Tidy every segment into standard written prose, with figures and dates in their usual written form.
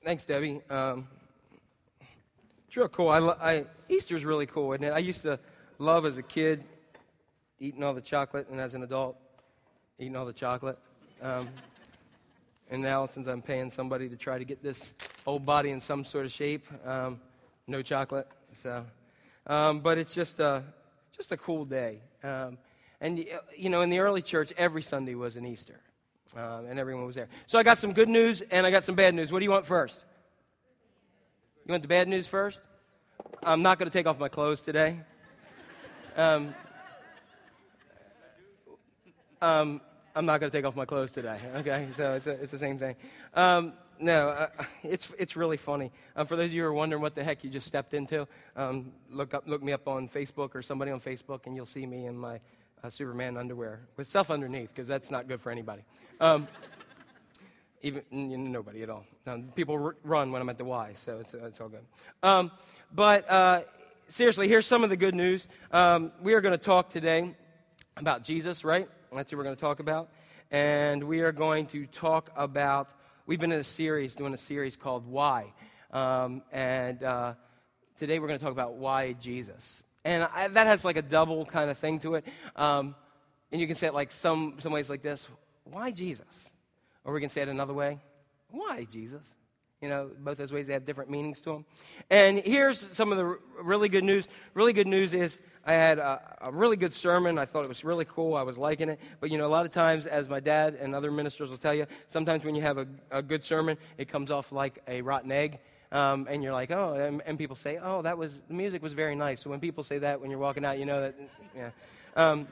Thanks, Debbie. It's real cool. Easter's really cool, isn't it? I used to love as a kid eating all the chocolate, and as an adult, eating all the chocolate. And now, since I'm paying somebody to try to get this old body in some sort of shape, no chocolate. So, but it's just a cool day. And you know, in the early church, every Sunday was an Easter, and everyone was there. So I got some good news and I got some bad news. What do you want first? You want the bad news first? I'm not going to take off my clothes today. I'm not going to take off my clothes today. Okay, so it's the same thing. It's really funny. For those of you who are wondering what the heck you just stepped into, look me up on Facebook or somebody on Facebook, and you'll see me in my Superman underwear with stuff underneath, because that's not good for anybody. Even nobody at all. People run when I'm at the Y, so it's all good. But seriously, here's some of the good news. We are going to talk today about Jesus, right? That's what we're going to talk about. And we are going to talk about, we've been doing a series called Why. And today we're going to talk about why Jesus. And that has like a double kind of thing to it. And you can say it like some ways like this: why Jesus? Or we can say it another way: why Jesus? You know, both those ways, they have different meanings to them. And here's some of the really good news. Really good news is I had a really good sermon. I thought it was really cool. I was liking it. But, you know, a lot of times, as my dad and other ministers will tell you, sometimes when you have a good sermon, it comes off like a rotten egg. And you're like, oh, and people say, oh, the music was very nice. So when people say that when you're walking out, you know that, yeah.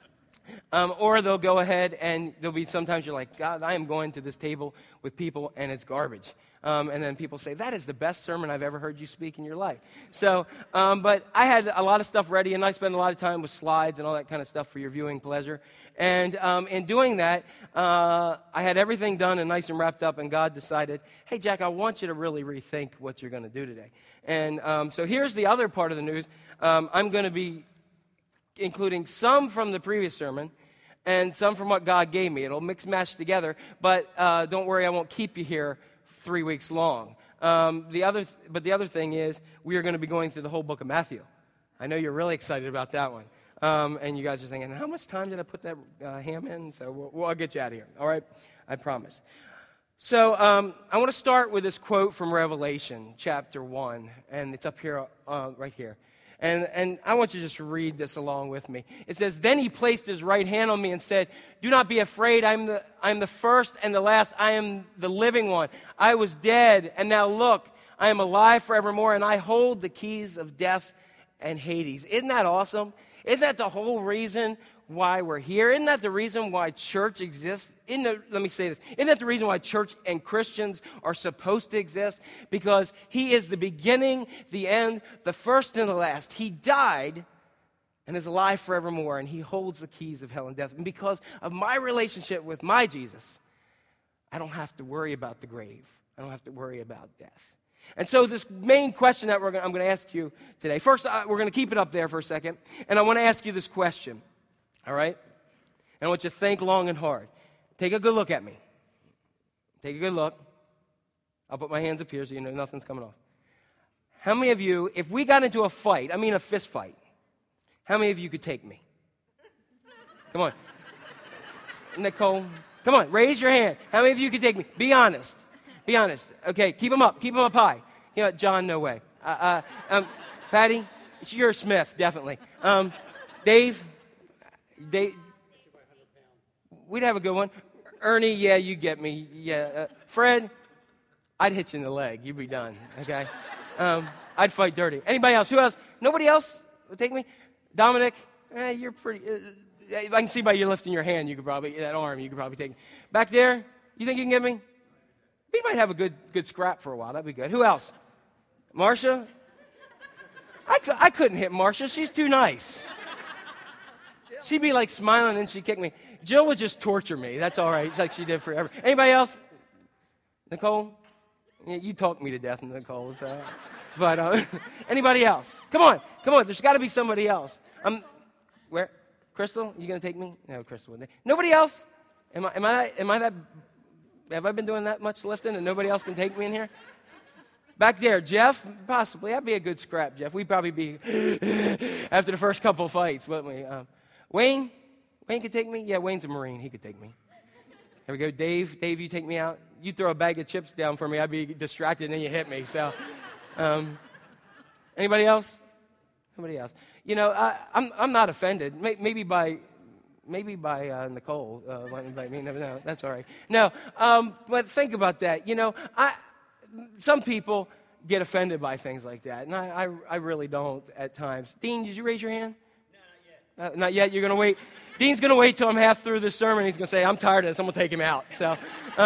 Or they'll go ahead and there'll be sometimes you're like, God, I am going to this table with people and it's garbage. And then people say, that is the best sermon I've ever heard you speak in your life. So, but I had a lot of stuff ready, and I spent a lot of time with slides and all that kind of stuff for your viewing pleasure. And in doing that, I had everything done and nice and wrapped up, and God decided, hey, Jack, I want you to really rethink what you're going to do today. And so here's the other part of the news. I'm going to be including some from the previous sermon and some from what God gave me. It'll mix-match together, but don't worry, I won't keep you here 3 weeks long. The other thing is, we are going to be going through the whole book of Matthew. I know you're really excited about that one. And you guys are thinking, how much time did I put that ham in? So I'll get you out of here, all right? I promise. So I want to start with this quote from Revelation, chapter 1, and it's up here, right here. And I want you to just read this along with me. It says, then he placed his right hand on me and said, do not be afraid. I am the first and the last. I am the living one. I was dead, and now look, I am alive forevermore, and I hold the keys of death and Hades. Isn't that awesome? Isn't that the whole reason why we're here? Isn't that the reason why church exists? Let me say this. Isn't that the reason why church and Christians are supposed to exist? Because he is the beginning, the end, the first and the last. He died and is alive forevermore, and he holds the keys of hell and death. And because of my relationship with my Jesus, I don't have to worry about the grave. I don't have to worry about death. And so this main question that I'm going to ask you today, first we're going to keep it up there for a second, and I want to ask you this question. All right? And I want you to think long and hard. Take a good look at me. Take a good look. I'll put my hands up here so you know nothing's coming off. How many of you, if we got into a fight, I mean a fist fight, how many of you could take me? Come on. Nicole, come on, raise your hand. How many of you could take me? Be honest. Be honest. Okay, keep them up. Keep them up high. You know, John, no way. Patty, you're a Smith, definitely. Dave, we'd have a good one. Ernie, yeah, you get me. Yeah, Fred, I'd hit you in the leg. You'd be done. Okay. I'd fight dirty. Anybody else? Who else? Nobody else would take me. Dominic, you're pretty. I can see by you lifting your hand. You could probably that arm. You could probably take me. Back there. You think you can get me? We might have a good scrap for a while. That'd be good. Who else? Marcia. I couldn't hit Marcia. She's too nice. She'd be like smiling and she'd kick me. Jill would just torture me. That's all right. Like she did forever. Anybody else? Nicole? Yeah, you talked me to death, Nicole. So. But anybody else? Come on. There's got to be somebody else. Where? Crystal? You gonna take me? No, Crystal wouldn't. Nobody else? Am I that? Have I been doing that much lifting and nobody else can take me in here? Back there, Jeff, possibly. That'd be a good scrap, Jeff. We'd probably be after the first couple of fights, wouldn't we? Wayne could take me? Yeah, Wayne's a Marine. He could take me. There we go. Dave, you take me out. You throw a bag of chips down for me, I'd be distracted, and then you hit me. So, anybody else? Somebody else. I'm not offended. Maybe by Nicole. By me. No, that's all right. No, but think about that. Some people get offended by things like that, and I really don't at times. Dean, did you raise your hand? No, not yet. Not yet? You're going to wait? Dean's going to wait till I'm half through this sermon. He's going to say, I'm tired of this. I'm going to take him out. So,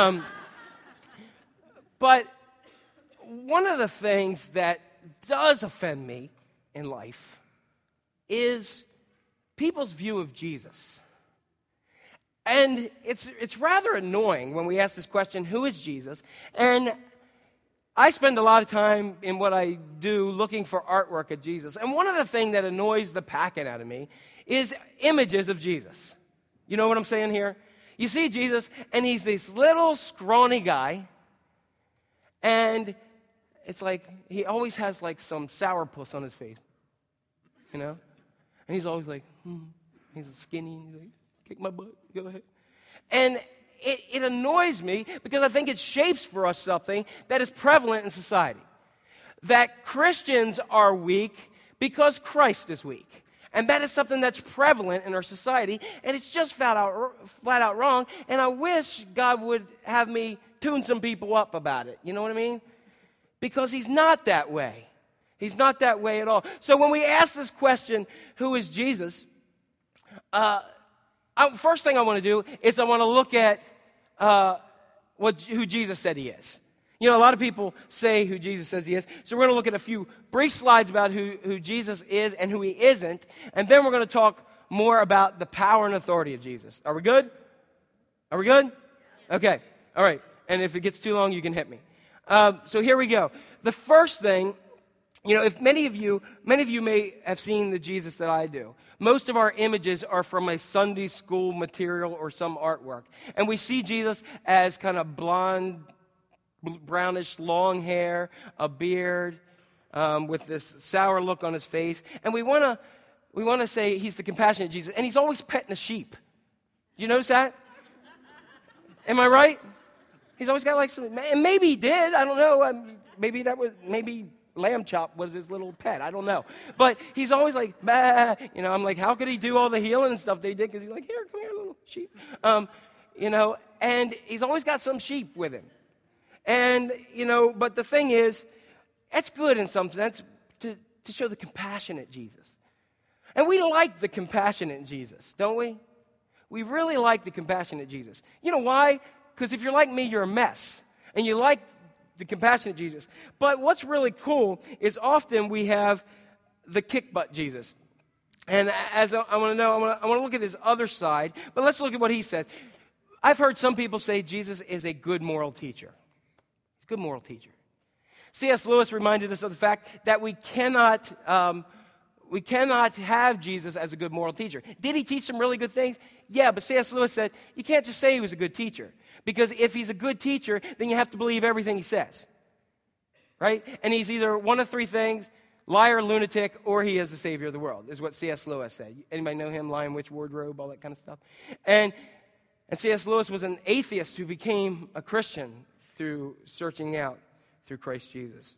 but one of the things that does offend me in life is people's view of Jesus. And it's rather annoying when we ask this question, who is Jesus? And I spend a lot of time in what I do looking for artwork of Jesus. And one of the things that annoys the packing out of me is images of Jesus. You know what I'm saying here? You see Jesus, and he's this little scrawny guy, and it's like he always has like some sourpuss on his face, and he's always like, he's skinny, he's like, kick my butt, go ahead. And it annoys me because I think it shapes for us something that is prevalent in society. That Christians are weak because Christ is weak. And that is something that's prevalent in our society, and it's just flat out wrong, and I wish God would have me tune some people up about it. You know what I mean? Because he's not that way. He's not that way at all. So when we ask this question, who is Jesus? First thing I want to do is I want to look at who Jesus said he is. A lot of people say who Jesus says he is. So we're going to look at a few brief slides about who Jesus is and who he isn't. And then we're going to talk more about the power and authority of Jesus. Are we good? Are we good? Okay. All right. And if it gets too long, you can hit me. So here we go. The first thing, if many of you may have seen the Jesus that I do. Most of our images are from a Sunday school material or some artwork. And we see Jesus as kind of blonde, brownish, long hair, a beard, with this sour look on his face. And we want to say he's the compassionate Jesus. And he's always petting a sheep. Do you notice that? Am I right? He's always got like some, and maybe he did. I don't know. Maybe lamb chop was his little pet. I don't know. But he's always like, bah. I'm like, how could he do all the healing and stuff they did? Because he's like, here, come here, little sheep. And he's always got some sheep with him. And, but the thing is, it's good in some sense to show the compassionate Jesus. And we like the compassionate Jesus, don't we? We really like the compassionate Jesus. You know why? Because if you're like me, you're a mess. And you like the compassionate Jesus. But what's really cool is often we have the kick butt Jesus. And as I want to look at his other side, but let's look at what he said. I've heard some people say Jesus is a good moral teacher. Good moral teacher. C.S. Lewis reminded us of the fact that we cannot have Jesus as a good moral teacher. Did he teach some really good things? Yeah, but C.S. Lewis said, you can't just say he was a good teacher. Because if he's a good teacher, then you have to believe everything he says. Right? And he's either one of three things, liar, lunatic, or he is the savior of the world, is what C.S. Lewis said. Anybody know him? Lion, witch, wardrobe, all that kind of stuff. And C.S. Lewis was an atheist who became a Christian through searching out through Christ Jesus.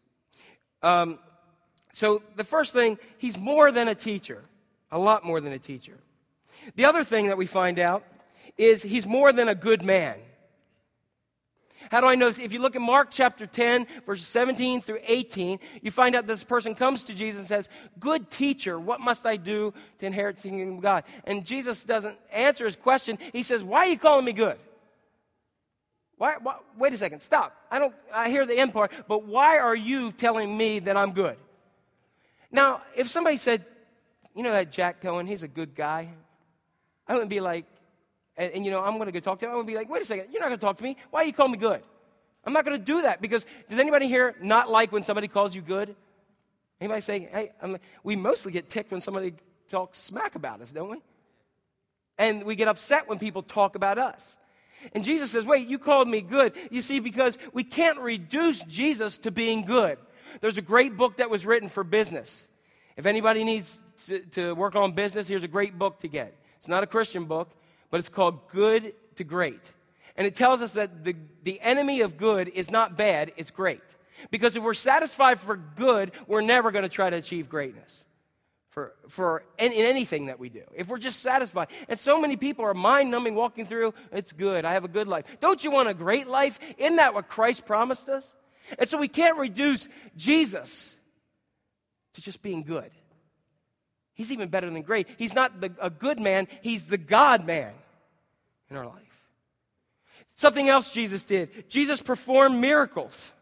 So the first thing, he's more than a teacher, a lot more than a teacher. The other thing that we find out is he's more than a good man. How do I know this? If you look at Mark chapter 10, verses 17 through 18, you find out this person comes to Jesus and says, good teacher, what must I do to inherit the kingdom of God? And Jesus doesn't answer his question. He says, why are you calling me good? Why, wait a second, stop. I hear the end part, but why are you telling me that I'm good? Now, if somebody said, that Jack Cohen, he's a good guy, I wouldn't be like, and I'm going to go talk to him. I would be like, wait a second, you're not going to talk to me. Why are you calling me good? I'm not going to do that because does anybody here not like when somebody calls you good? Anybody say, hey, we mostly get ticked when somebody talks smack about us, don't we? And we get upset when people talk about us. And Jesus says, wait, you called me good. You see, because we can't reduce Jesus to being good. There's a great book that was written for business. If anybody needs to work on business, here's a great book to get. It's not a Christian book, but it's called Good to Great. And it tells us that the enemy of good is not bad, it's great. Because if we're satisfied for good, we're never going to try to achieve greatness in anything that we do. If we're just satisfied. And so many people are mind-numbing, walking through, it's good, I have a good life. Don't you want a great life? Isn't that what Christ promised us? And so we can't reduce Jesus to just being good. He's even better than great. He's not a good man, he's the God man in our life. Something else Jesus did. Jesus performed miracles.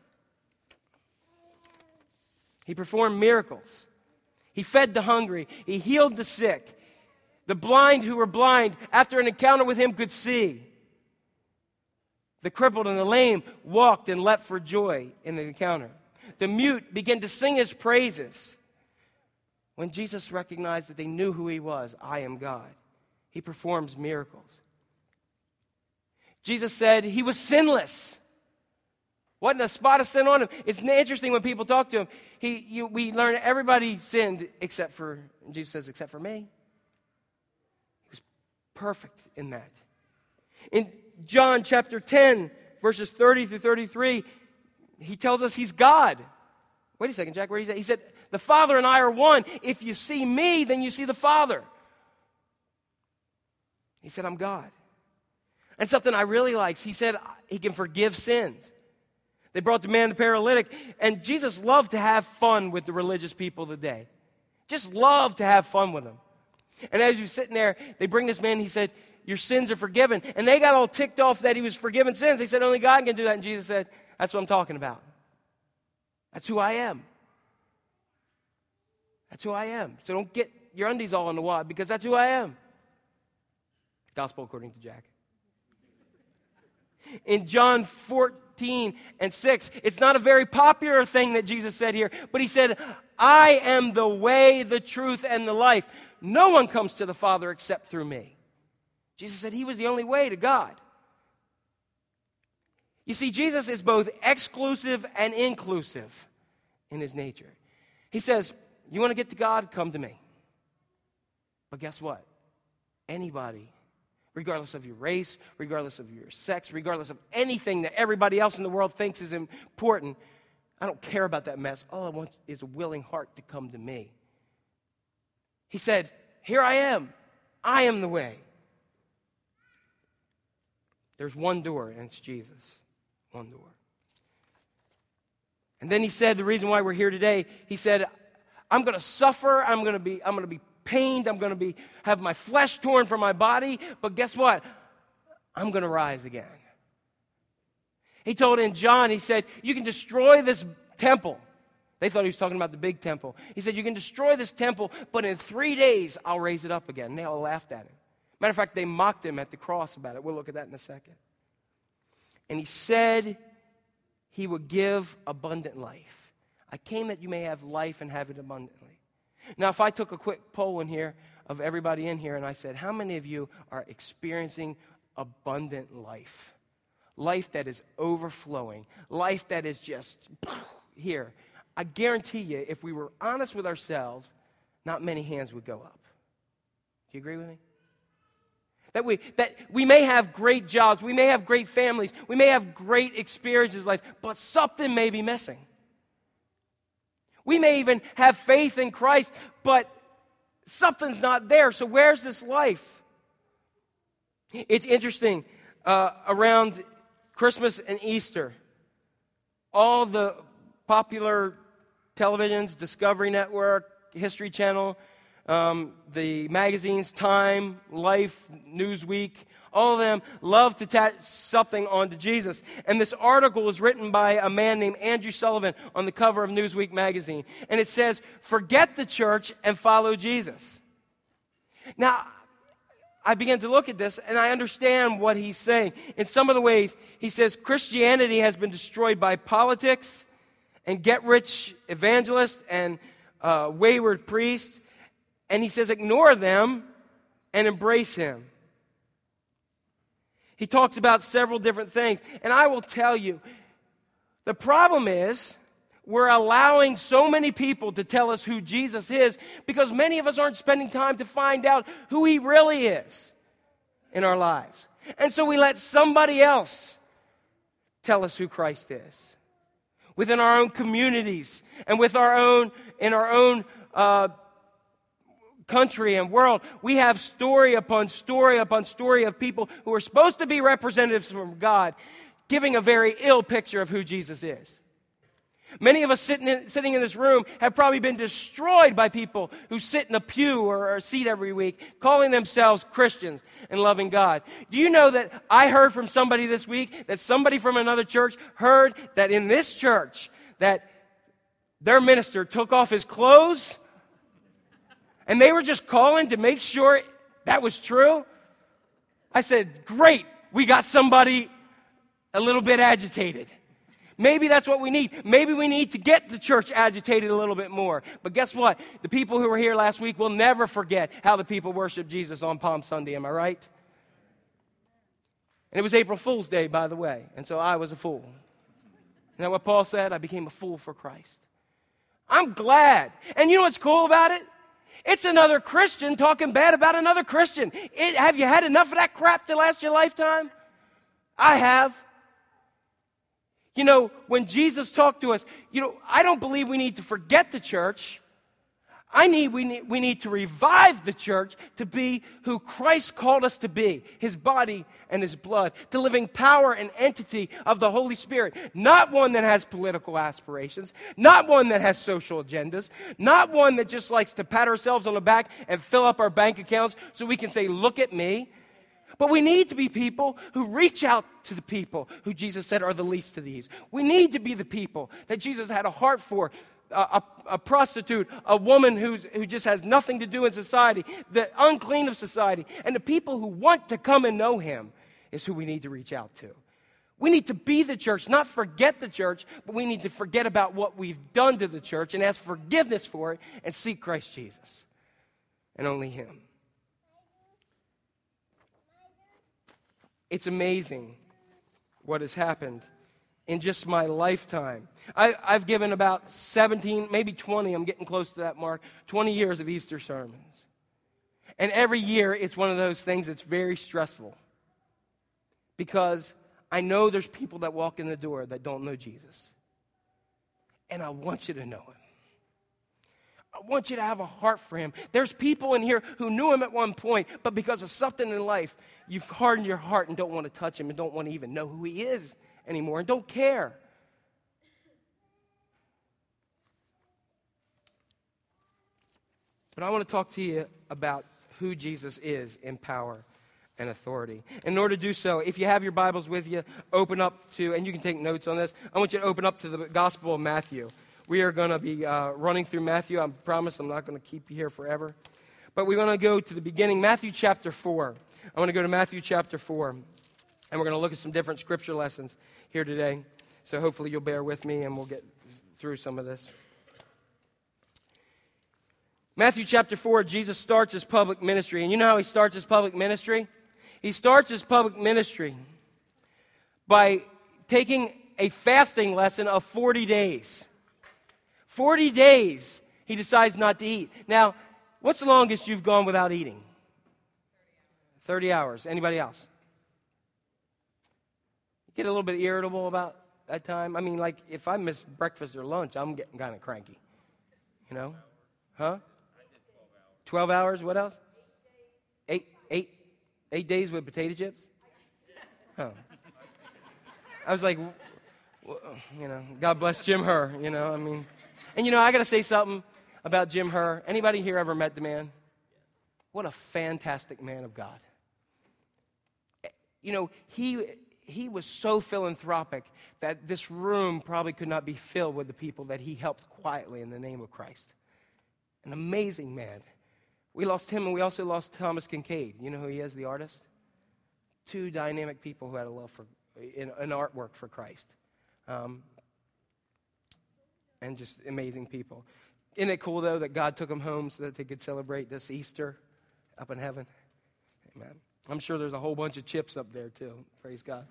He performed miracles. He fed the hungry. He healed the sick. The blind who were blind, after an encounter with him, could see. The crippled and the lame walked and leapt for joy in the encounter. The mute began to sing his praises. When Jesus recognized that they knew who he was, I am God. He performs miracles. Jesus said he was sinless. Wasn't a spot of sin on him. It's interesting when people talk to him. We learn everybody sinned except for, Jesus says, except for me. He was perfect in that. In John chapter 10, verses 30 through 33, he tells us he's God. Wait a second, Jack, where did he say? He said, the Father and I are one. If you see me, then you see the Father. He said, I'm God. And something I really like, he said he can forgive sins. They brought the man, the paralytic, and Jesus loved to have fun with the religious people of the day. Just loved to have fun with them. And as he was sitting there, they bring this man, he said, your sins are forgiven. And they got all ticked off that he was forgiving sins. They said, only God can do that. And Jesus said, that's what I'm talking about. That's who I am. That's who I am. So don't get your undies all in the wad, because that's who I am. Gospel according to Jack. In John 14 and 6, it's not a very popular thing that Jesus said here, but he said, I am the way, the truth, and the life. No one comes to the Father except through me. Jesus said he was the only way to God. You see, Jesus is both exclusive and inclusive in his nature. He says, you want to get to God? Come to me. But guess what? Anybody, regardless of your race, regardless of your sex, regardless of anything that everybody else in the world thinks is important, I don't care about that mess. All I want is a willing heart to come to me. He said, here I am. I am the way. There's one door, and it's Jesus. One door. And then he said, the reason why we're here today, he said, I'm going to suffer, I'm going to be pained, I'm going to have my flesh torn from my body, but guess what? I'm going to rise again. He told in John, he said, you can destroy this temple. They thought he was talking about the big temple. He said, you can destroy this temple, but in 3 days, I'll raise it up again. And they all laughed at him. Matter of fact, they mocked him at the cross about it. We'll look at that in a second. And he said he would give abundant life. I came that you may have life and have it abundantly. Now, if I took a quick poll in here of everybody in here and I said, how many of you are experiencing abundant life? Life that is overflowing. Life that is just here. I guarantee you, if we were honest with ourselves, not many hands would go up. Do you agree with me? That we may have great jobs, we may have great families, we may have great experiences in life, but something may be missing. We may even have faith in Christ, but something's not there. So where's this life? It's interesting, around Christmas and Easter, all the popular televisions, Discovery Network, History Channel, the magazines, Time, Life, Newsweek, all of them love to attach something onto Jesus. And this article was written by a man named Andrew Sullivan on the cover of Newsweek magazine. And it says, forget the church and follow Jesus. Now, I began to look at this and I understand what he's saying. In some of the ways, he says Christianity has been destroyed by politics and get-rich evangelists and wayward priests. And he says, ignore them and embrace him. He talks about several different things. And I will tell you, the problem is we're allowing so many people to tell us who Jesus is because many of us aren't spending time to find out who he really is in our lives. And so we let somebody else tell us who Christ is. Within our own communities and in our own country and world, we have story upon story upon story of people who are supposed to be representatives from God giving a very ill picture of who Jesus is. Many of us sitting in this room have probably been destroyed by people who sit in a pew or a seat every week, calling themselves Christians and loving God. Do you know that I heard from somebody this week, that somebody from another church heard that in this church, that their minister took off his clothes, and they were just calling to make sure that was true? I said, great, we got somebody a little bit agitated. Maybe that's what we need. Maybe we need to get the church agitated a little bit more. But guess what? The people who were here last week will never forget how the people worshiped Jesus on Palm Sunday. Am I right? And it was April Fool's Day, by the way. And so I was a fool. Isn't that what Paul said? I became a fool for Christ. I'm glad. And you know what's cool about it? It's another Christian talking bad about another Christian. Have you had enough of that crap to last your lifetime? I have. You know, when Jesus talked to us, I don't believe we need to forget the church. We need to revive the church to be who Christ called us to be, his body and his blood, to living power and entity of the Holy Spirit. Not one that has political aspirations, not one that has social agendas, not one that just likes to pat ourselves on the back and fill up our bank accounts so we can say, look at me. But we need to be people who reach out to the people who Jesus said are the least of these. We need to be the people that Jesus had a heart for, a prostitute, a woman who just has nothing to do in society, the unclean of society. And the people who want to come and know him is who we need to reach out to. We need to be the church, not forget the church, but we need to forget about what we've done to the church and ask forgiveness for it and seek Christ Jesus and only him. It's amazing what has happened in just my lifetime. I've given about 17, maybe 20, I'm getting close to that mark, 20 years of Easter sermons. And every year it's one of those things that's very stressful. Because I know there's people that walk in the door that don't know Jesus. And I want you to know him. I want you to have a heart for him. There's people in here who knew him at one point, but because of something in life, you've hardened your heart and don't want to touch him and don't want to even know who he is anymore and don't care. But I want to talk to you about who Jesus is in power and authority. In order to do so, if you have your Bibles with you, open up to, and you can take notes on this, I want you to open up to the Gospel of Matthew. We are going to be running through Matthew. I promise I'm not going to keep you here forever. But we want to go to the beginning, Matthew chapter 4. I want to go to Matthew chapter 4. And we're going to look at some different scripture lessons here today. So hopefully you'll bear with me and we'll get through some of this. Matthew chapter 4, Jesus starts his public ministry. And you know how he starts his public ministry? He starts his public ministry by taking a fasting lesson of 40 days. 40 days, he decides not to eat. Now, what's the longest you've gone without eating? 30 hours. Anybody else? Get a little bit irritable about that time? I mean, like, if I miss breakfast or lunch, I'm getting kind of cranky. You know? Huh? 12 hours. What else? 8 days with potato chips? Huh. I was like, God bless Jim Herr, I mean. And I got to say something about Jim Herr. Anybody here ever met the man? What a fantastic man of God. He was so philanthropic that this room probably could not be filled with the people that he helped quietly in the name of Christ. An amazing man. We lost him, and we also lost Thomas Kincaid. You know who he is, the artist? Two dynamic people who had a love for in artwork for Christ. And just amazing people. Isn't it cool, though, that God took them home so that they could celebrate this Easter up in heaven? Amen. I'm sure there's a whole bunch of chips up there too. Praise God.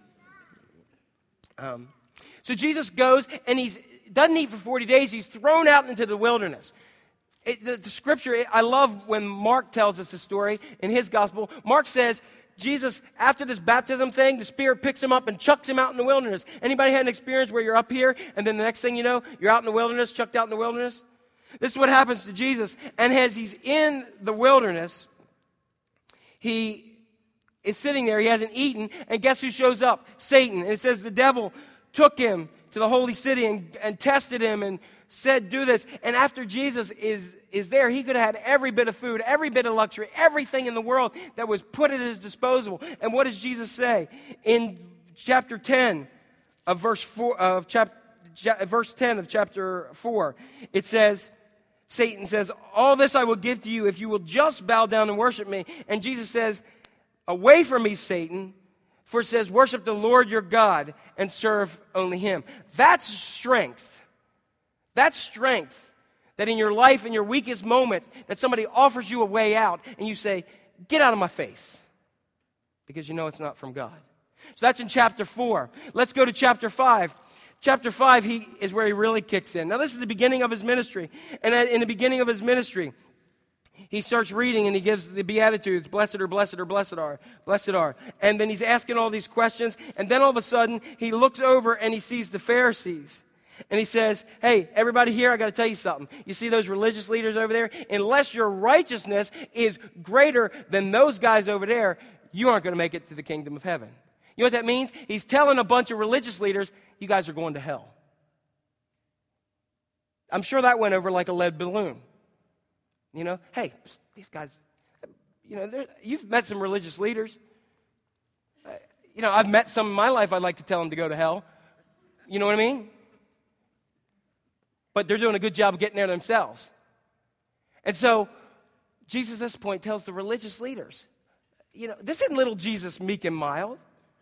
So Jesus goes and he doesn't eat for 40 days. He's thrown out into the wilderness. The scripture, I love when Mark tells us the story in his gospel. Mark says, Jesus, after this baptism thing, the Spirit picks him up and chucks him out in the wilderness. Anybody had an experience where you're up here and then the next thing you know, you're out in the wilderness, chucked out in the wilderness? This is what happens to Jesus. And as he's in the wilderness, he is sitting there. He hasn't eaten. And guess who shows up? Satan. And it says the devil took him to the holy city and tested him and said, do this. And after Jesus is there, he could have had every bit of food, every bit of luxury, everything in the world that was put at his disposal. And what does Jesus say? In chapter 10 of verse 10 of chapter 4, it says, Satan says, all this I will give to you if you will just bow down and worship me. And Jesus says, away from me, Satan, for it says, worship the Lord your God and serve only him. That's strength. That's strength. That in your life, in your weakest moment, that somebody offers you a way out and you say, get out of my face. Because you know it's not from God. So that's in chapter 4. Let's go to chapter 5. Chapter 5 is where he really kicks in. Now this is the beginning of his ministry. And in the beginning of his ministry, he starts reading and he gives the Beatitudes, blessed are, blessed are, blessed are, blessed are. And then he's asking all these questions. And then all of a sudden, he looks over and he sees the Pharisees. And he says, hey, everybody here, I got to tell you something. You see those religious leaders over there? Unless your righteousness is greater than those guys over there, you aren't going to make it to the kingdom of heaven. You know what that means? He's telling a bunch of religious leaders, you guys are going to hell. I'm sure that went over like a lead balloon. You know, hey, these guys, you know, you've met some religious leaders. You know, I've met some in my life I'd like to tell them to go to hell. You know what I mean? But they're doing a good job of getting there themselves. And so, Jesus at this point tells the religious leaders, you know, this isn't little Jesus meek and mild.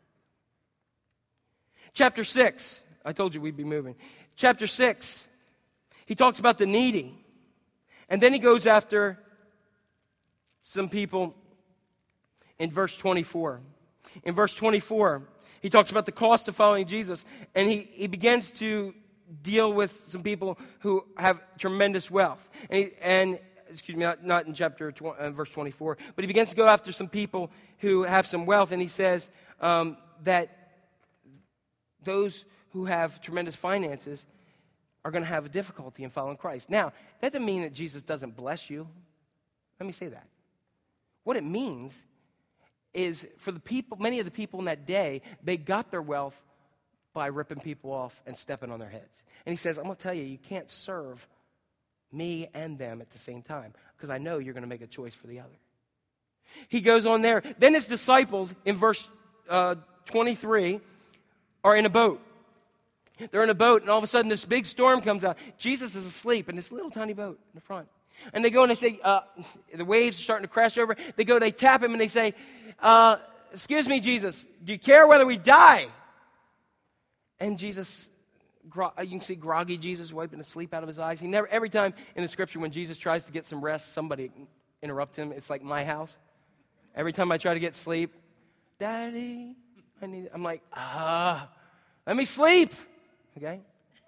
Chapter 6, I told you we'd be moving. Chapter 6, he talks about the needy. And then he goes after some people in verse 24. In verse 24, he talks about the cost of following Jesus. And he begins to deal with some people who have tremendous wealth. And excuse me, not in verse 24, but he begins to go after some people who have some wealth. And he says that those who have tremendous finances are going to have a difficulty in following Christ. Now, that doesn't mean that Jesus doesn't bless you. Let me say that. What it means is for the people, many of the people in that day, they got their wealth by ripping people off and stepping on their heads. And he says, I'm going to tell you, you can't serve me and them at the same time because I know you're going to make a choice for the other. He goes on there. Then his disciples, in verse 23, are in a boat. They're in a boat, and all of a sudden this big storm comes out. Jesus is asleep in this little tiny boat in the front. And they go and they say, the waves are starting to crash over. They go, they tap him, and they say, excuse me, Jesus, do you care whether we die? And Jesus, you can see groggy Jesus wiping the sleep out of his eyes. Every time in the scripture when Jesus tries to get some rest, somebody interrupt him. It's like my house. Every time I try to get sleep, Daddy, I'm like, let me sleep. Okay?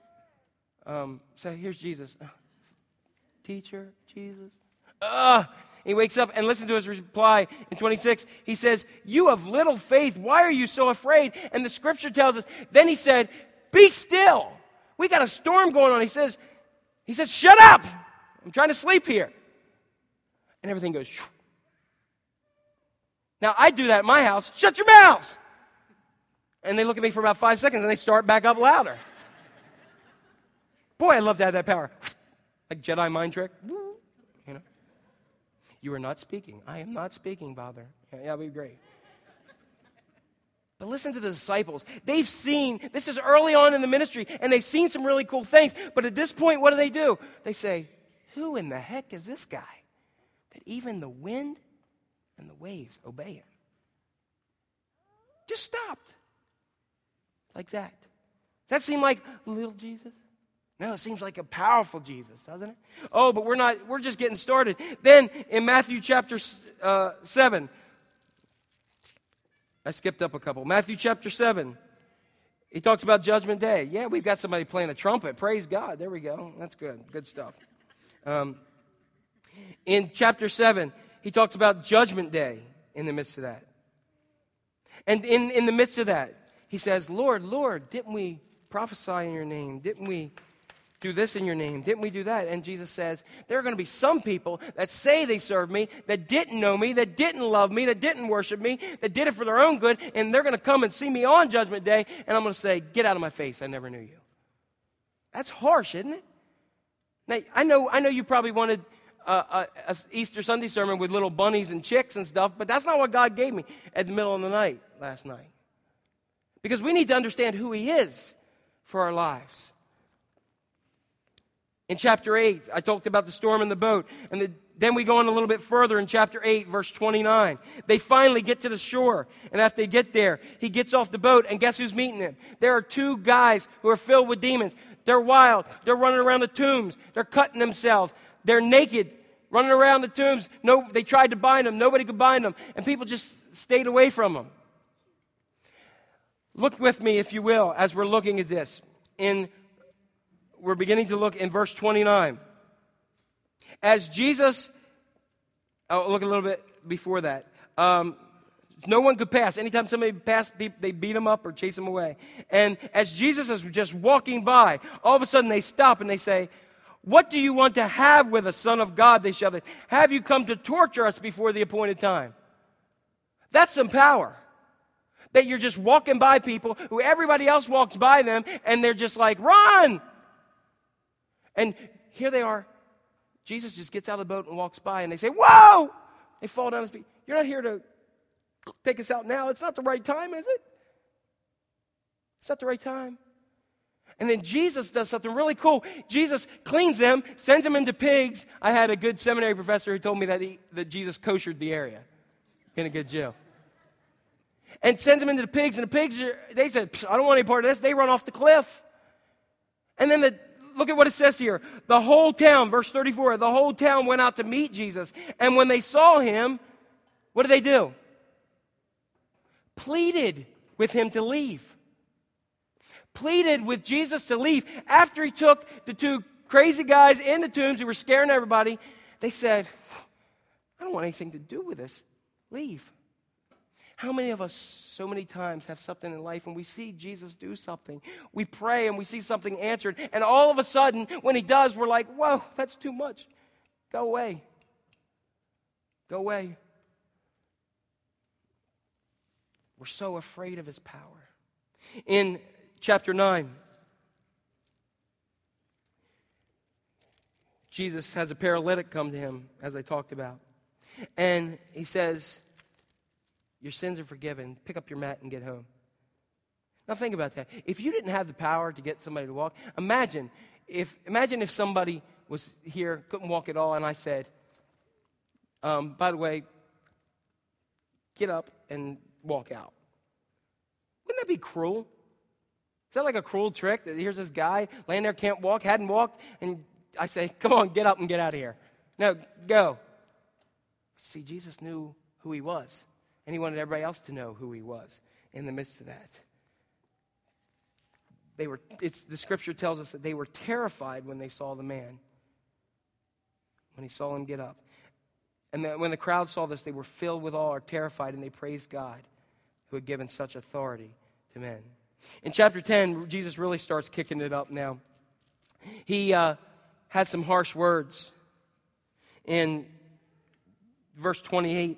So here's Jesus. Teacher, Jesus. He wakes up and listen to his reply in 26. He says, you have little faith. Why are you so afraid? And the scripture tells us, then he said, be still. We got a storm going on. He says, shut up. I'm trying to sleep here. And everything goes, shoo. Now, I do that at my house. Shut your mouths. And they look at me for about 5 seconds and they start back up louder. Boy, I love to have that power. Like Jedi mind trick. You know. You are not speaking. I am not speaking, Father. Yeah, that'd be great. But listen to the disciples. They've seen, this is early on in the ministry, and they've seen some really cool things. But at this point, what do? They say, who in the heck is this guy? That even the wind and the waves obey him. Just stopped. Like that. Does that seem like little Jesus? No, it seems like a powerful Jesus, doesn't it? Oh, but we're just getting started. Then in Matthew chapter 7, I skipped up a couple. Matthew chapter 7. He talks about Judgment Day. Yeah, we've got somebody playing a trumpet. Praise God. There we go. That's good. Good stuff. In chapter 7, he talks about Judgment Day in the midst of that. And in the midst of that, he says, Lord, Lord, didn't we prophesy in your name? Didn't we do this in your name? Didn't we do that? And Jesus says, there are going to be some people that say they serve me, that didn't know me, that didn't love me, that didn't worship me, that did it for their own good, and they're going to come and see me on Judgment Day, and I'm going to say, get out of my face, I never knew you. That's harsh, isn't it? Now, I know you probably wanted a Easter Sunday sermon with little bunnies and chicks and stuff, but that's not what God gave me at the middle of the night last night. Because we need to understand who He is for our lives. In chapter 8, I talked about the storm in the boat. And then we go on a little bit further in chapter 8, verse 29. They finally get to the shore. And after they get there, he gets off the boat. And guess who's meeting him? There are two guys who are filled with demons. They're wild. They're running around the tombs. They're cutting themselves. They're naked, running around the tombs. No, they tried to bind them. Nobody could bind them. And people just stayed away from them. Look with me, if you will, as we're looking at this. We're beginning to look in verse 29. As Jesus, look a little bit before that. No one could pass. Anytime somebody passed, they beat him up or chase him away. And as Jesus is just walking by, all of a sudden they stop and they say, what do you want to have with us, Son of God? They shouted. Have you come to torture us before the appointed time? That's some power. That you're just walking by people who everybody else walks by them and they're just like, run! And here they are. Jesus just gets out of the boat and walks by, and they say, whoa! They fall down his feet. You're not here to take us out now. It's not the right time, is it? It's not the right time. And then Jesus does something really cool. Jesus cleans them, sends them into pigs. I had a good seminary professor who told me that Jesus koshered the area in a good jail. And sends them into the pigs, and the pigs, they said, I don't want any part of this. They run off the cliff. And then look at what it says here. The whole town, verse 34, the whole town went out to meet Jesus. And when they saw him, what did they do? Pleaded with him to leave. Pleaded with Jesus to leave. After he took the two crazy guys in the tombs who were scaring everybody, they said, I don't want anything to do with this. Leave. How many of us so many times have something in life and we see Jesus do something? We pray and we see something answered, and all of a sudden, when he does, we're like, whoa, that's too much. Go away. Go away. We're so afraid of his power. In chapter 9, Jesus has a paralytic come to him, as I talked about. And he says, your sins are forgiven. Pick up your mat and get home. Now think about that. If you didn't have the power to get somebody to walk, imagine if somebody was here, couldn't walk at all, and I said, by the way, get up and walk out. Wouldn't that be cruel? Is that like a cruel trick? That here's this guy laying there, can't walk, hadn't walked, and I say, come on, get up and get out of here. No, go. See, Jesus knew who he was. And he wanted everybody else to know who he was in the midst of that. The scripture tells us that they were terrified when they saw the man, when he saw him get up. And when the crowd saw this, they were filled with awe or terrified, and they praised God who had given such authority to men. In chapter 10, Jesus really starts kicking it up now. He had some harsh words. In verse 28,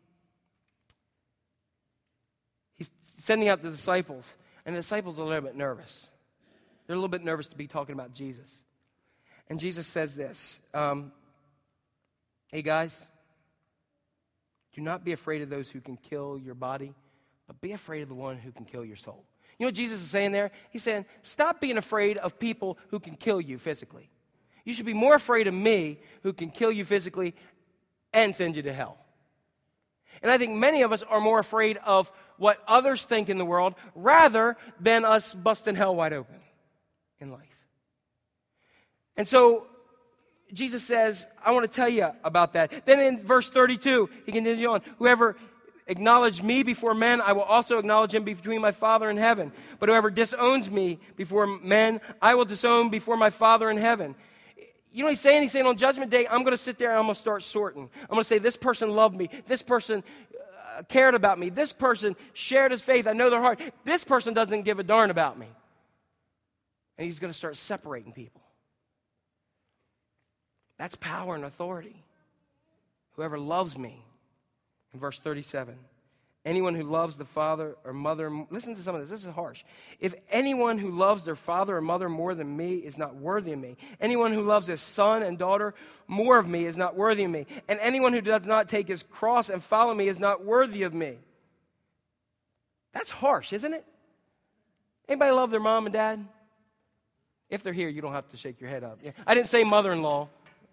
he's sending out the disciples, and the disciples are a little bit nervous. They're a little bit nervous to be talking about Jesus. And Jesus says this, hey guys, do not be afraid of those who can kill your body, but be afraid of the one who can kill your soul. You know what Jesus is saying there? He's saying, stop being afraid of people who can kill you physically. You should be more afraid of me who can kill you physically and send you to hell. And I think many of us are more afraid of what others think in the world rather than us busting hell wide open in life. And so Jesus says, I want to tell you about that. Then in verse 32, he continues on, whoever acknowledged me before men, I will also acknowledge him between my Father in heaven. But whoever disowns me before men, I will disown before my Father in heaven. You know what he's saying? He's saying on Judgment Day, I'm going to sit there and I'm going to start sorting. I'm going to say, this person loved me. This person cared about me. This person shared his faith. I know their heart. This person doesn't give a darn about me. And he's going to start separating people. That's power and authority. Whoever loves me, in verse 37, anyone who loves the father or mother, listen to some of this, this is harsh. If anyone who loves their father or mother more than me is not worthy of me, anyone who loves his son and daughter more of me is not worthy of me, and anyone who does not take his cross and follow me is not worthy of me. That's harsh, isn't it? Anybody love their mom and dad? If they're here, you don't have to shake your head up. Yeah. I didn't say mother-in-law.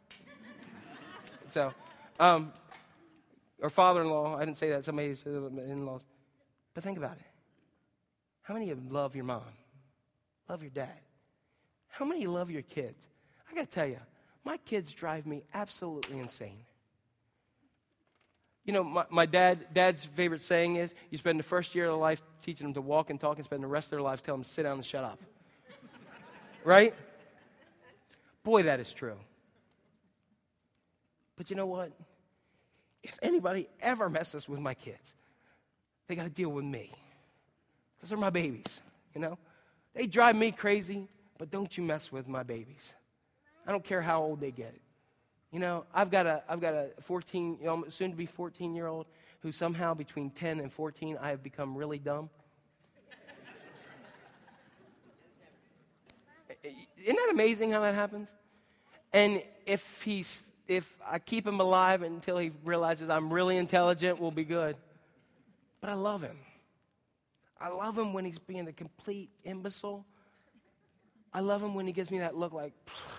So, or father-in-law. I didn't say that. Somebody said in-laws. But think about it. How many of you love your mom? Love your dad? How many love your kids? I got to tell you, my kids drive me absolutely insane. You know, my dad's favorite saying is, you spend the first year of their life teaching them to walk and talk and spend the rest of their lives telling them to sit down and shut up. Right? Boy, that is true. But you know what? If anybody ever messes with my kids, they got to deal with me. Because they're my babies, you know? They drive me crazy, but don't you mess with my babies. I don't care how old they get. You know, I've got a 14, soon to be 14-year-old who somehow between 10 and 14 I have become really dumb. Isn't that amazing how that happens? And if I keep him alive until he realizes I'm really intelligent, we'll be good. But I love him. I love him when he's being a complete imbecile. I love him when he gives me that look like,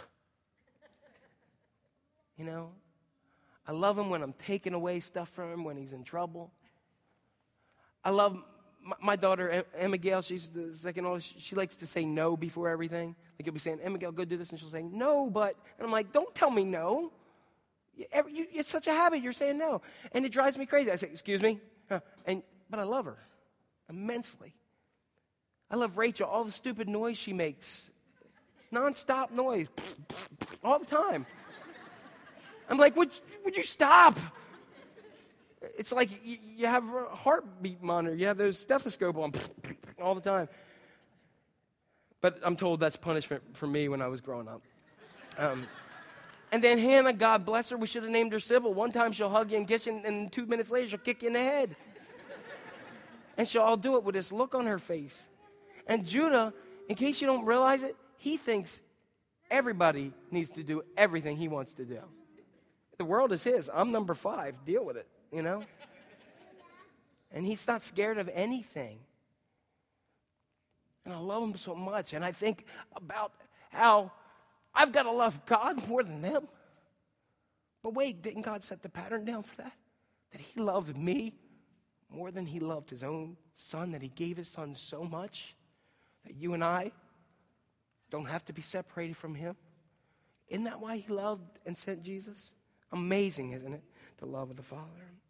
you know. I love him when I'm taking away stuff from him, when he's in trouble. I love my daughter, Emma Gail, she's the second oldest. She likes to say no before everything. Like you'll be saying, Emma Gail, go do this. And she'll say, no, but. And I'm like, don't tell me no. It's such a habit. You're saying no. And it drives me crazy. I say, excuse me? But I love her immensely. I love Rachel, all the stupid noise she makes. Non-stop noise. All the time. I'm like, would you stop? It's like you have a heartbeat monitor. You have those stethoscope on all the time. But I'm told that's punishment for me when I was growing up. And then Hannah, God bless her, we should have named her Sybil. One time she'll hug you and kiss you, and 2 minutes later she'll kick you in the head. And she'll all do it with this look on her face. And Judah, in case you don't realize it, he thinks everybody needs to do everything he wants to do. The world is his. I'm number 5. Deal with it, you know? And he's not scared of anything. And I love him so much. And I think about how I've got to love God more than them. But wait, didn't God set the pattern down for that? That he loved me more than he loved his own son, that he gave his son so much that you and I don't have to be separated from him? Isn't that why he loved and sent Jesus? Amazing, isn't it? The love of the Father.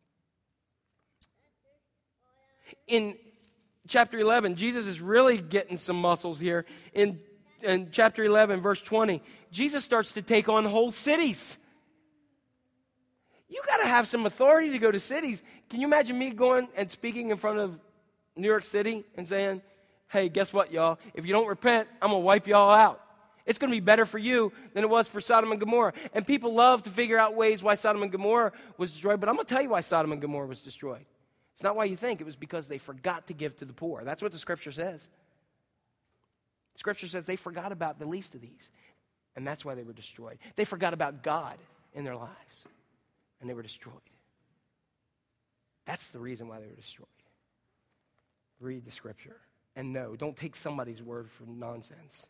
In chapter 11, Jesus is really getting some muscles here. In chapter 11, verse 20, Jesus starts to take on whole cities. You got to have some authority to go to cities. Can you imagine me going and speaking in front of New York City and saying, hey, guess what, y'all? If you don't repent, I'm going to wipe y'all out. It's going to be better for you than it was for Sodom and Gomorrah. And people love to figure out ways why Sodom and Gomorrah was destroyed, but I'm going to tell you why Sodom and Gomorrah was destroyed. It's not why you think. It was because they forgot to give to the poor. That's what the Scripture says. Scripture says they forgot about the least of these, and that's why they were destroyed. They forgot about God in their lives, and they were destroyed. That's the reason why they were destroyed. Read the Scripture. And no, don't take somebody's word for nonsense.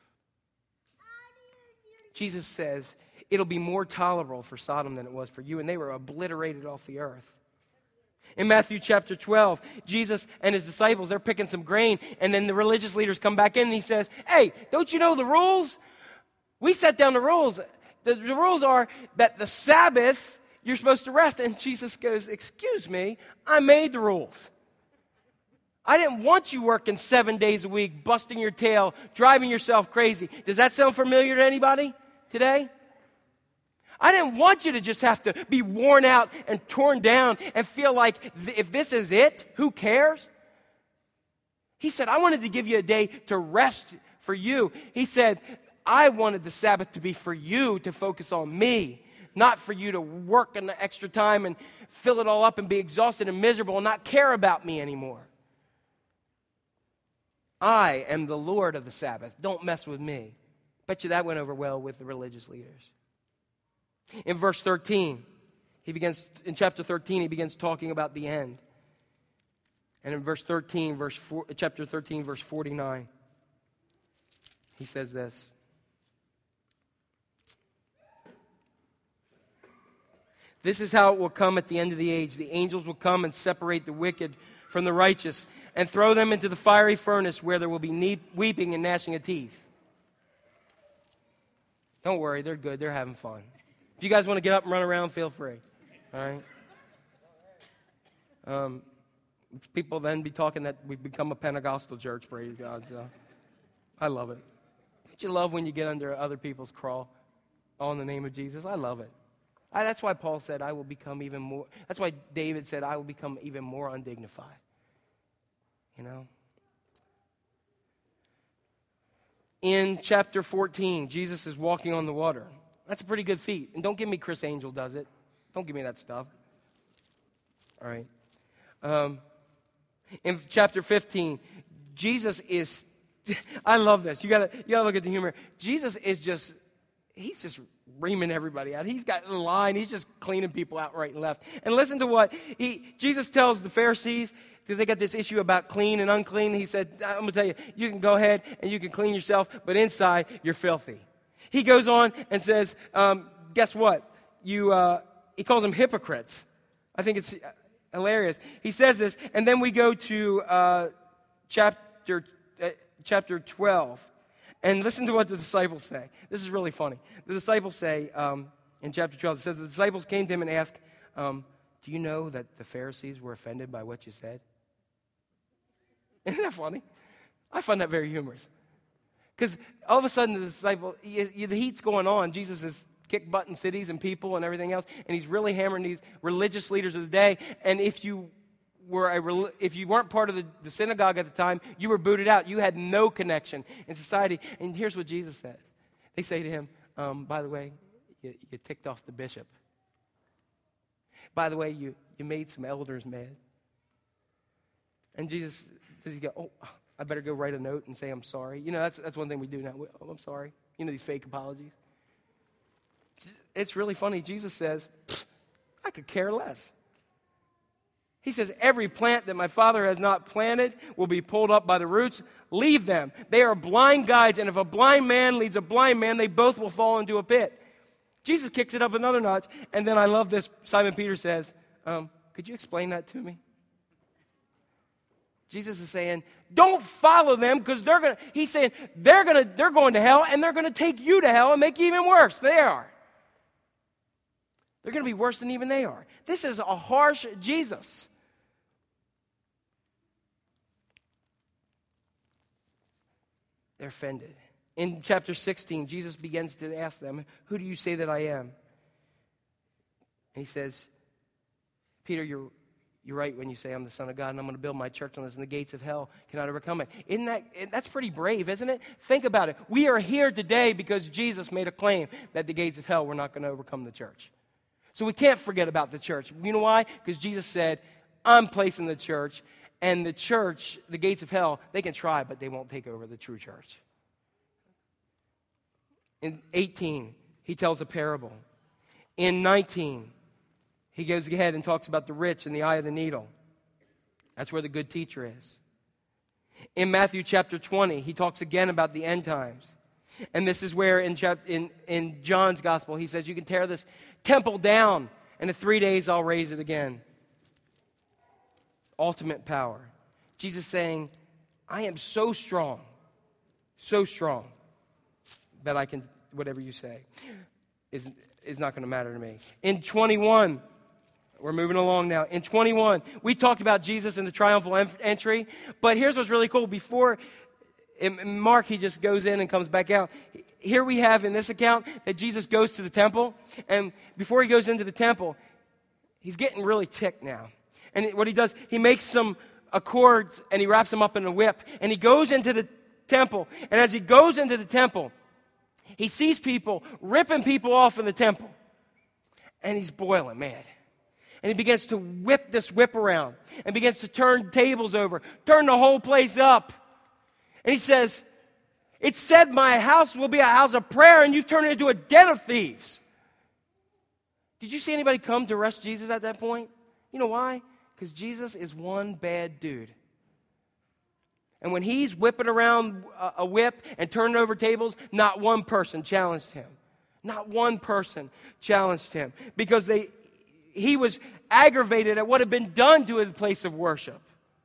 Jesus says it'll be more tolerable for Sodom than it was for you, and they were obliterated off the earth. In Matthew chapter 12, Jesus and his disciples, they're picking some grain, and then the religious leaders come back in, and he says, hey, don't you know the rules? We set down the rules. The rules are that the Sabbath you're supposed to rest. And Jesus goes, excuse me, I made the rules. I didn't want you working 7 days a week, busting your tail, driving yourself crazy. Does that sound familiar to anybody today? I didn't want you to just have to be worn out and torn down and feel like if this is it, who cares? He said, I wanted to give you a day to rest for you. He said, I wanted the Sabbath to be for you to focus on me, not for you to work in the extra time and fill it all up and be exhausted and miserable and not care about me anymore. I am the Lord of the Sabbath. Don't mess with me. Bet you that went over well with the religious leaders. In verse 13, in chapter 13, he begins talking about the end. And in chapter 13, verse 49, he says this. This is how it will come at the end of the age. The angels will come and separate the wicked from the righteous and throw them into the fiery furnace where there will be weeping and gnashing of teeth. Don't worry, they're good. They're having fun. If you guys want to get up and run around, feel free. All right? People then be talking that we've become a Pentecostal church, praise God. So I love it. Don't you love when you get under other people's crawl, all in the name of Jesus? I love it. That's why Paul said, I will become even more. That's why David said, I will become even more undignified. You know? In chapter 14, Jesus is walking on the water. That's a pretty good feat. And don't give me Chris Angel does it. Don't give me that stuff. All right. In chapter 15, Jesus is, I love this. You gotta look at the humor. Jesus is he's just reaming everybody out. He's got a line. He's just cleaning people out right and left. And listen to what Jesus tells the Pharisees, because they got this issue about clean and unclean. He said, I'm going to tell you, you can go ahead and you can clean yourself, but inside you're filthy. He goes on and says, guess what? He calls them hypocrites. I think it's hilarious. He says this, and then we go to chapter 12. And listen to what the disciples say. This is really funny. The disciples say in chapter 12, it says, the disciples came to him and asked, do you know that the Pharisees were offended by what you said? Isn't that funny? I find that very humorous. Because all of a sudden the disciple, the heat's going on. Jesus is kick butt in cities and people and everything else. And he's really hammering these religious leaders of the day. And if you weren't part of the synagogue at the time, you were booted out. You had no connection in society. And here's what Jesus said. They say to him, by the way, you ticked off the bishop. By the way, you made some elders mad. And Jesus, does he go, oh, I better go write a note and say I'm sorry? You know, that's one thing we do now. I'm sorry. You know, these fake apologies. It's really funny. Jesus says, I could care less. He says, every plant that my Father has not planted will be pulled up by the roots. Leave them. They are blind guides, and if a blind man leads a blind man, they both will fall into a pit. Jesus kicks it up another notch, and then I love this. Simon Peter says, could you explain that to me? Jesus is saying, don't follow them, because he's saying, they're going to hell, and they're going to take you to hell and make you even worse. They are. They're going to be worse than even they are. This is a harsh Jesus. They're offended. In chapter 16, Jesus begins to ask them, who do you say that I am? And he says, Peter, you're right when you say I'm the Son of God, and I'm going to build my church on this, and the gates of hell cannot overcome it. That's pretty brave, isn't it? Think about it. We are here today because Jesus made a claim that the gates of hell were not going to overcome the church. So we can't forget about the church. You know why? Because Jesus said, I'm placing the church, and the church, the gates of hell, they can try, but they won't take over the true church. In 18, he tells a parable. In 19, he goes ahead and talks about the rich in the eye of the needle. That's where the good teacher is. In Matthew chapter 20, he talks again about the end times. And this is where in John's gospel, he says, you can tear this temple down, and in 3 days I'll raise it again. Ultimate power. Jesus saying, I am so strong, that I can, whatever you say. is not going to matter to me. In 21, we're moving along now. In 21, we talked about Jesus and the triumphal entry, but here's what's really cool. Before, in Mark, he just goes in and comes back out. Here we have in this account that Jesus goes to the temple, and before he goes into the temple, he's getting really ticked now. And what he does, he makes some cords and he wraps them up in a whip, and he goes into the temple. And as he goes into the temple, he sees people ripping people off in the temple, and he's boiling mad. And he begins to whip this whip around and begins to turn tables over, turn the whole place up. And he says, "It said my house will be a house of prayer, and you've turned it into a den of thieves." Did you see anybody come to arrest Jesus at that point? You know why? Because Jesus is one bad dude. And when he's whipping around a whip and turning over tables, not one person challenged him. Not one person challenged him. Because he was aggravated at what had been done to his place of worship.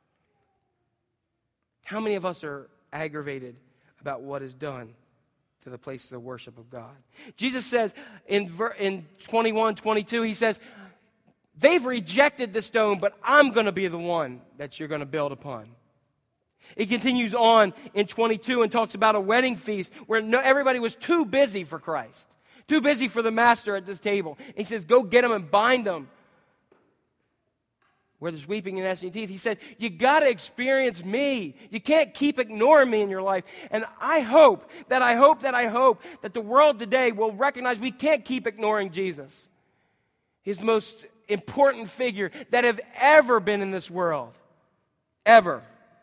How many of us are aggravated about what is done to the places of worship of God? Jesus says in 21, 22, he says, they've rejected the stone, but I'm going to be the one that you're going to build upon. It continues on in 22 and talks about a wedding feast where everybody was too busy for Christ. Too busy for the master at this table. And he says, go get them and bind them. Where there's weeping and gnashing of teeth. He says, you got to experience me. You can't keep ignoring me in your life. And I hope that the world today will recognize we can't keep ignoring Jesus. He's the most important figure that have ever been in this world. Ever.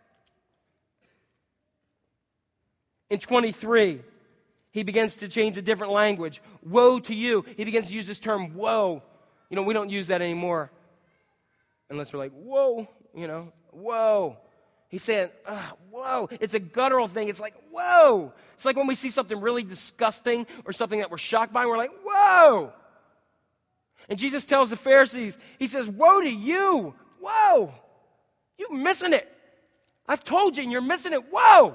In 23, he begins to change a different language. Woe to you. He begins to use this term, woe. You know, we don't use that anymore. Unless we're like, whoa, whoa. He's saying, whoa. It's a guttural thing. It's like, whoa. It's like when we see something really disgusting or something that we're shocked by, and we're like, whoa. And Jesus tells the Pharisees, he says, woe to you. Whoa. You're missing it. I've told you, and you're missing it. Whoa.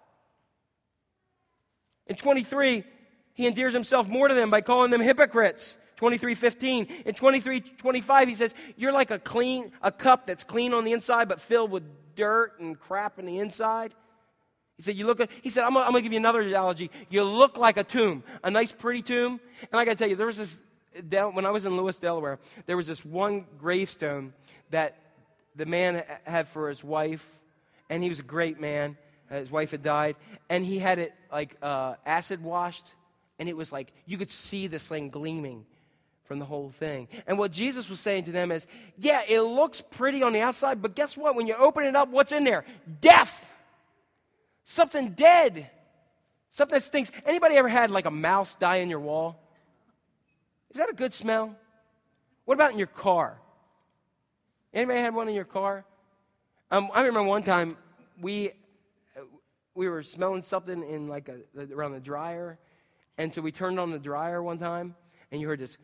In 23, he endears himself more to them by calling them hypocrites. 23:15. In 23:25, he says, you're like a cup that's clean on the inside but filled with dirt and crap in the inside. He said, I'm going to give you another analogy. You look like a tomb, a nice pretty tomb. And I got to tell you, there was this, when I was in Lewis, Delaware, there was this one gravestone that the man had for his wife, and he was a great man. His wife had died, and he had it like acid washed, and it was like you could see this thing gleaming from the whole thing. And what Jesus was saying to them is, yeah, it looks pretty on the outside, but guess what? When you open it up, what's in there? Death. Something dead. Something that stinks. Anybody ever had like a mouse die in your wall? Is that a good smell? What about in your car? Anybody had one in your car? I remember one time we were smelling something in like around the dryer, and so we turned on the dryer one time, and you heard this.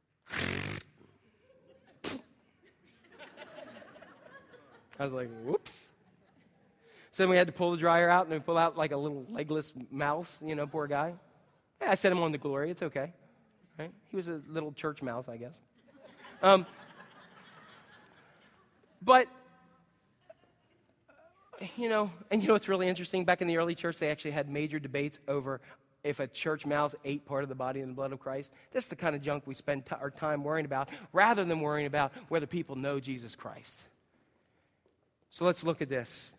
I was like, whoops. So then we had to pull the dryer out, and we pull out like a little legless mouse, poor guy. Yeah, I set him on to glory. It's okay. Right? He was a little church mouse, I guess. But, and what's really interesting? Back in the early church, they actually had major debates over if a church mouse ate part of the body and the blood of Christ. This is the kind of junk we spend our time worrying about, rather than worrying about whether people know Jesus Christ. So let's look at this.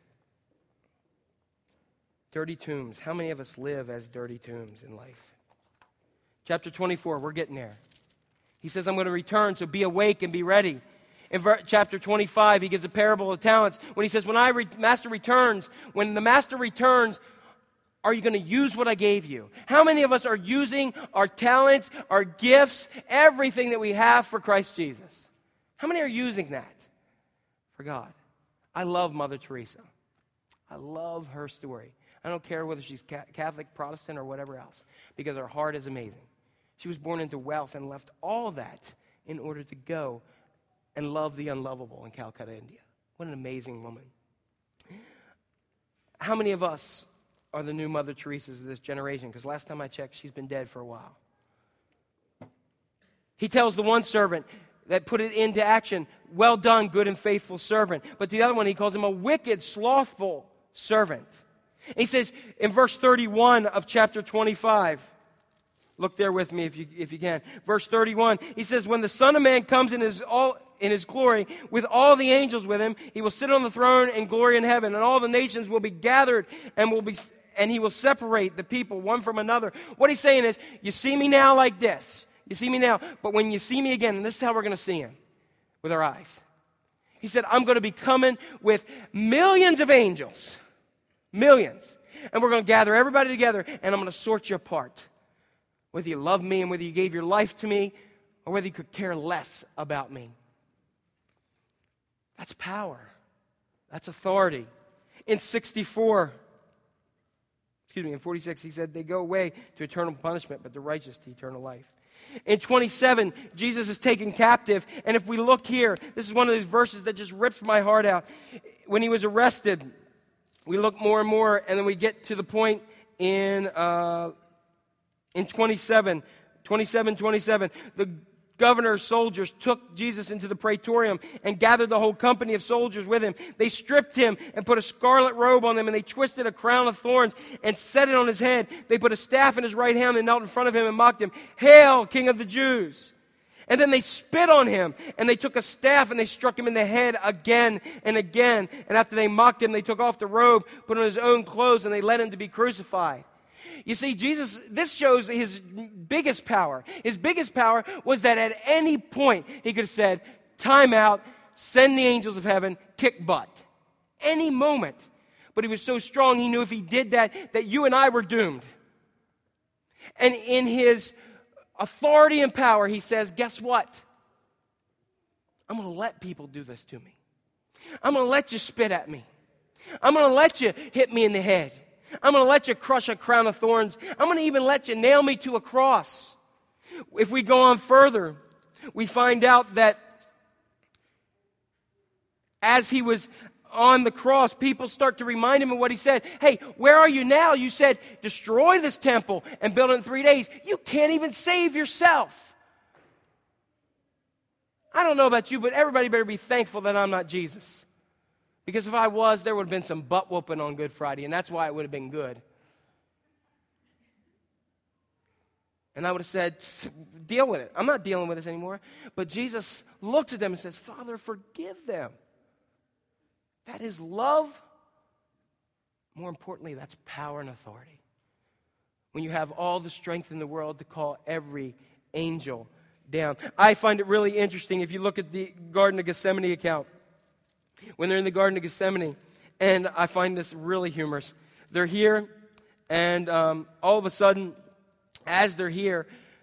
Dirty tombs. How many of us live as dirty tombs in life? Chapter 24, we're getting there. He says, I'm going to return, so be awake and be ready. In chapter 25, he gives a parable of talents. When he says, when the master returns, are you going to use what I gave you? How many of us are using our talents, our gifts, everything that we have for Christ Jesus? How many are using that for God? I love Mother Teresa. I love her story. I don't care whether she's Catholic, Protestant, or whatever else, because her heart is amazing. She was born into wealth and left all that in order to go and love the unlovable in Calcutta, India. What an amazing woman. How many of us are the new Mother Teresas of this generation? Because last time I checked, she's been dead for a while. He tells the one servant that put it into action, well done, good and faithful servant. But the other one, he calls him a wicked, slothful servant. And he says in verse 31 of chapter 25, look there with me if you can. Verse 31, he says, when the Son of Man comes in his glory with all the angels with him, he will sit on the throne in glory in heaven, and all the nations will be gathered and he will separate the people one from another. What he's saying is, you see me now like this. You see me now, but when you see me again, and this is how we're going to see him, with our eyes. He said, I'm going to be coming with millions of angels. Millions. And we're going to gather everybody together, and I'm going to sort you apart. Whether you love me and whether you gave your life to me, or whether you could care less about me. That's power. That's authority. In 46, he said, they go away to eternal punishment, but the righteous to eternal life. In 27, Jesus is taken captive. And if we look here, this is one of those verses that just rips my heart out. When he was arrested, we look more and more, and then we get to the point in 27. The governor's soldiers took Jesus into the praetorium and gathered the whole company of soldiers with him. They stripped him and put a scarlet robe on him, and they twisted a crown of thorns and set it on his head. They put a staff in his right hand and knelt in front of him and mocked him, "Hail, King of the Jews!" And then they spit on him, and they took a staff and they struck him in the head again and again. And after they mocked him, they took off the robe, put on his own clothes, and they led him to be crucified. You see, Jesus, this shows his biggest power. His biggest power was that at any point he could have said, time out, send the angels of heaven, kick butt. Any moment. But he was so strong, he knew if he did that you and I were doomed. And in his authority and power, he says, guess what? I'm going to let people do this to me. I'm going to let you spit at me. I'm going to let you hit me in the head. I'm going to let you crush a crown of thorns. I'm going to even let you nail me to a cross. If we go on further, we find out that as he was on the cross, people start to remind him of what he said. Hey, where are you now? You said, destroy this temple and build it in 3 days. You can't even save yourself. I don't know about you, but everybody better be thankful that I'm not Jesus. Because if I was, there would have been some butt whooping on Good Friday, and that's why it would have been good. And I would have said, deal with it. I'm not dealing with this anymore. But Jesus looks at them and says, Father, forgive them. That is love. More importantly, that's power and authority. When you have all the strength in the world to call every angel down. I find it really interesting if you look at the Garden of Gethsemane account. When they're in the Garden of Gethsemane, and I find this really humorous. They're here, and all of a sudden, as they're here,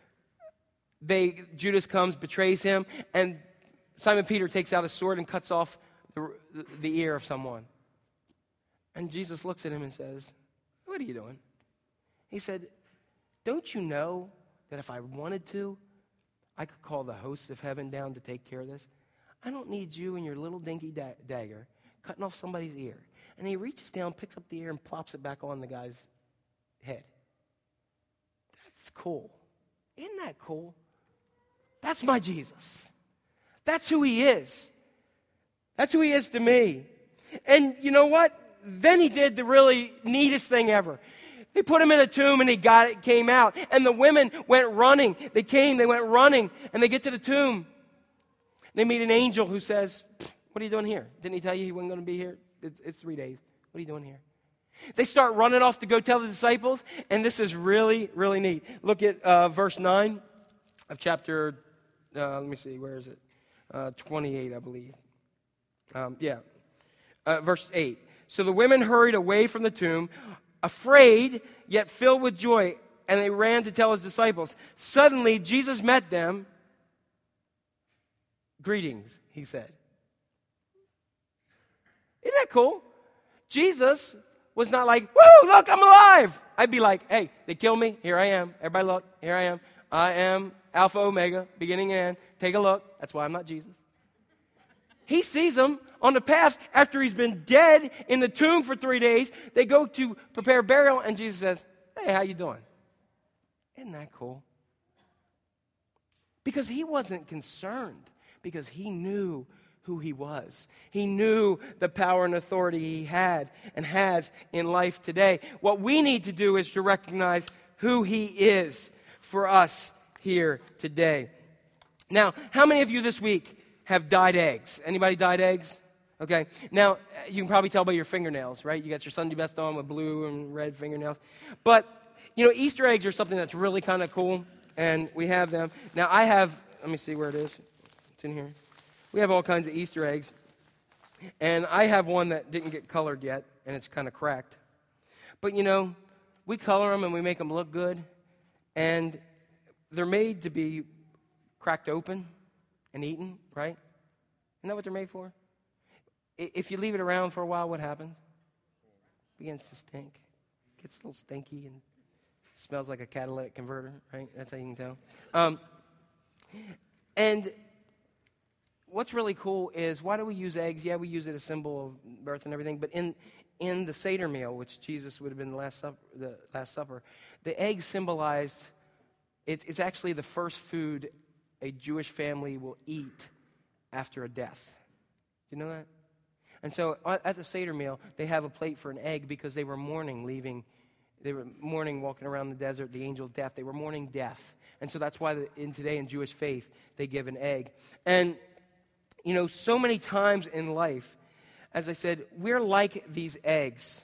Judas comes, betrays him, and Simon Peter takes out a sword and cuts off the ear of someone. And Jesus looks at him and says, what are you doing? He said, don't you know that if I wanted to, I could call the hosts of heaven down to take care of this? I don't need you and your little dinky dagger cutting off somebody's ear. And he reaches down, picks up the ear, and plops it back on the guy's head. That's cool. Isn't that cool? That's my Jesus. That's who he is. That's who he is to me. And you know what? Then he did the really neatest thing ever. They put him in a tomb and he came out. And the women went running. They went running, and they get to the tomb. They meet an angel who says, what are you doing here? Didn't he tell you he wasn't going to be here? It's 3 days. What are you doing here? They start running off to go tell the disciples, and this is really, really neat. Look at verse 9 of chapter, let me see, where is it? 28, I believe. Verse 8. So the women hurried away from the tomb, afraid, yet filled with joy, and they ran to tell his disciples. Suddenly, Jesus met them. Greetings, he said. Isn't that cool? Jesus was not like, woo, look, I'm alive. I'd be like, hey, they killed me. Here I am. Everybody look. Here I am. I am Alpha, Omega, beginning and end. Take a look. That's why I'm not Jesus. He sees them on the path after he's been dead in the tomb for 3 days. They go to prepare burial, and Jesus says, hey, how you doing? Isn't that cool? Because he wasn't concerned, because he knew who he was. He knew the power and authority he had and has in life today. What we need to do is to recognize who he is for us here today. Now, how many of you this week have dyed eggs? Anybody dyed eggs? Okay. Now, you can probably tell by your fingernails, right? You got your Sunday best on with blue and red fingernails. But, Easter eggs are something that's really kind of cool, and we have them. Now, let me see where it is. It's in here. We have all kinds of Easter eggs, and I have one that didn't get colored yet, and it's kind of cracked. But, we color them and we make them look good, and they're made to be cracked open and eaten, right? Isn't that what they're made for? If you leave it around for a while, what happens? It begins to stink. It gets a little stinky and smells like a catalytic converter, right? That's how you can tell. And what's really cool is, why do we use eggs? Yeah, we use it as a symbol of birth and everything, but in the Seder meal, which Jesus would have been the Last Supper, the egg symbolized, it's actually the first food a Jewish family will eat after a death. Do you know that? And so at the Seder meal, they have a plate for an egg because they were mourning walking around the desert, the angel of death. They were mourning death. And so that's why today in Jewish faith, they give an egg. And, so many times in life, as I said, we're like these eggs.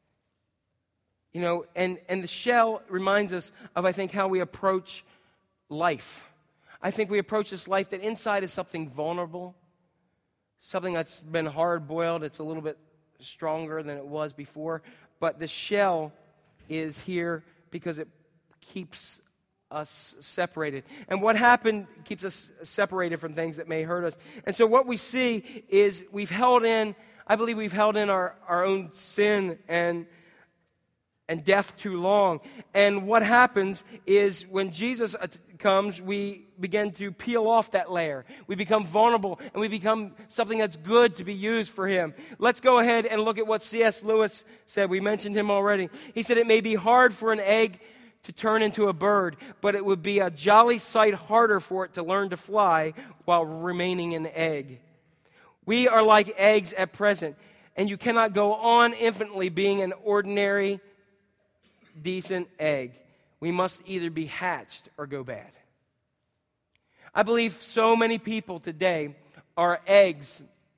And the shell reminds us of, I think, how we approach life. I think we approach this life that inside is something vulnerable, something that's been hard-boiled. It's a little bit stronger than it was before. But the shell is here because it keeps us separated. And what happened keeps us separated from things that may hurt us. And so what we see is I believe we've held in our own sin and death too long. And what happens is when Jesus comes, we begin to peel off that layer. We become vulnerable, and we become something that's good to be used for him. Let's go ahead and look at what C.S. Lewis said. We mentioned him already. He said, "It may be hard for an egg to turn into a bird, but it would be a jolly sight harder for it to learn to fly while remaining an egg." We are like eggs at present, and you cannot go on infinitely being an ordinary, decent egg. We must either be hatched or go bad. I believe so many people today are eggs,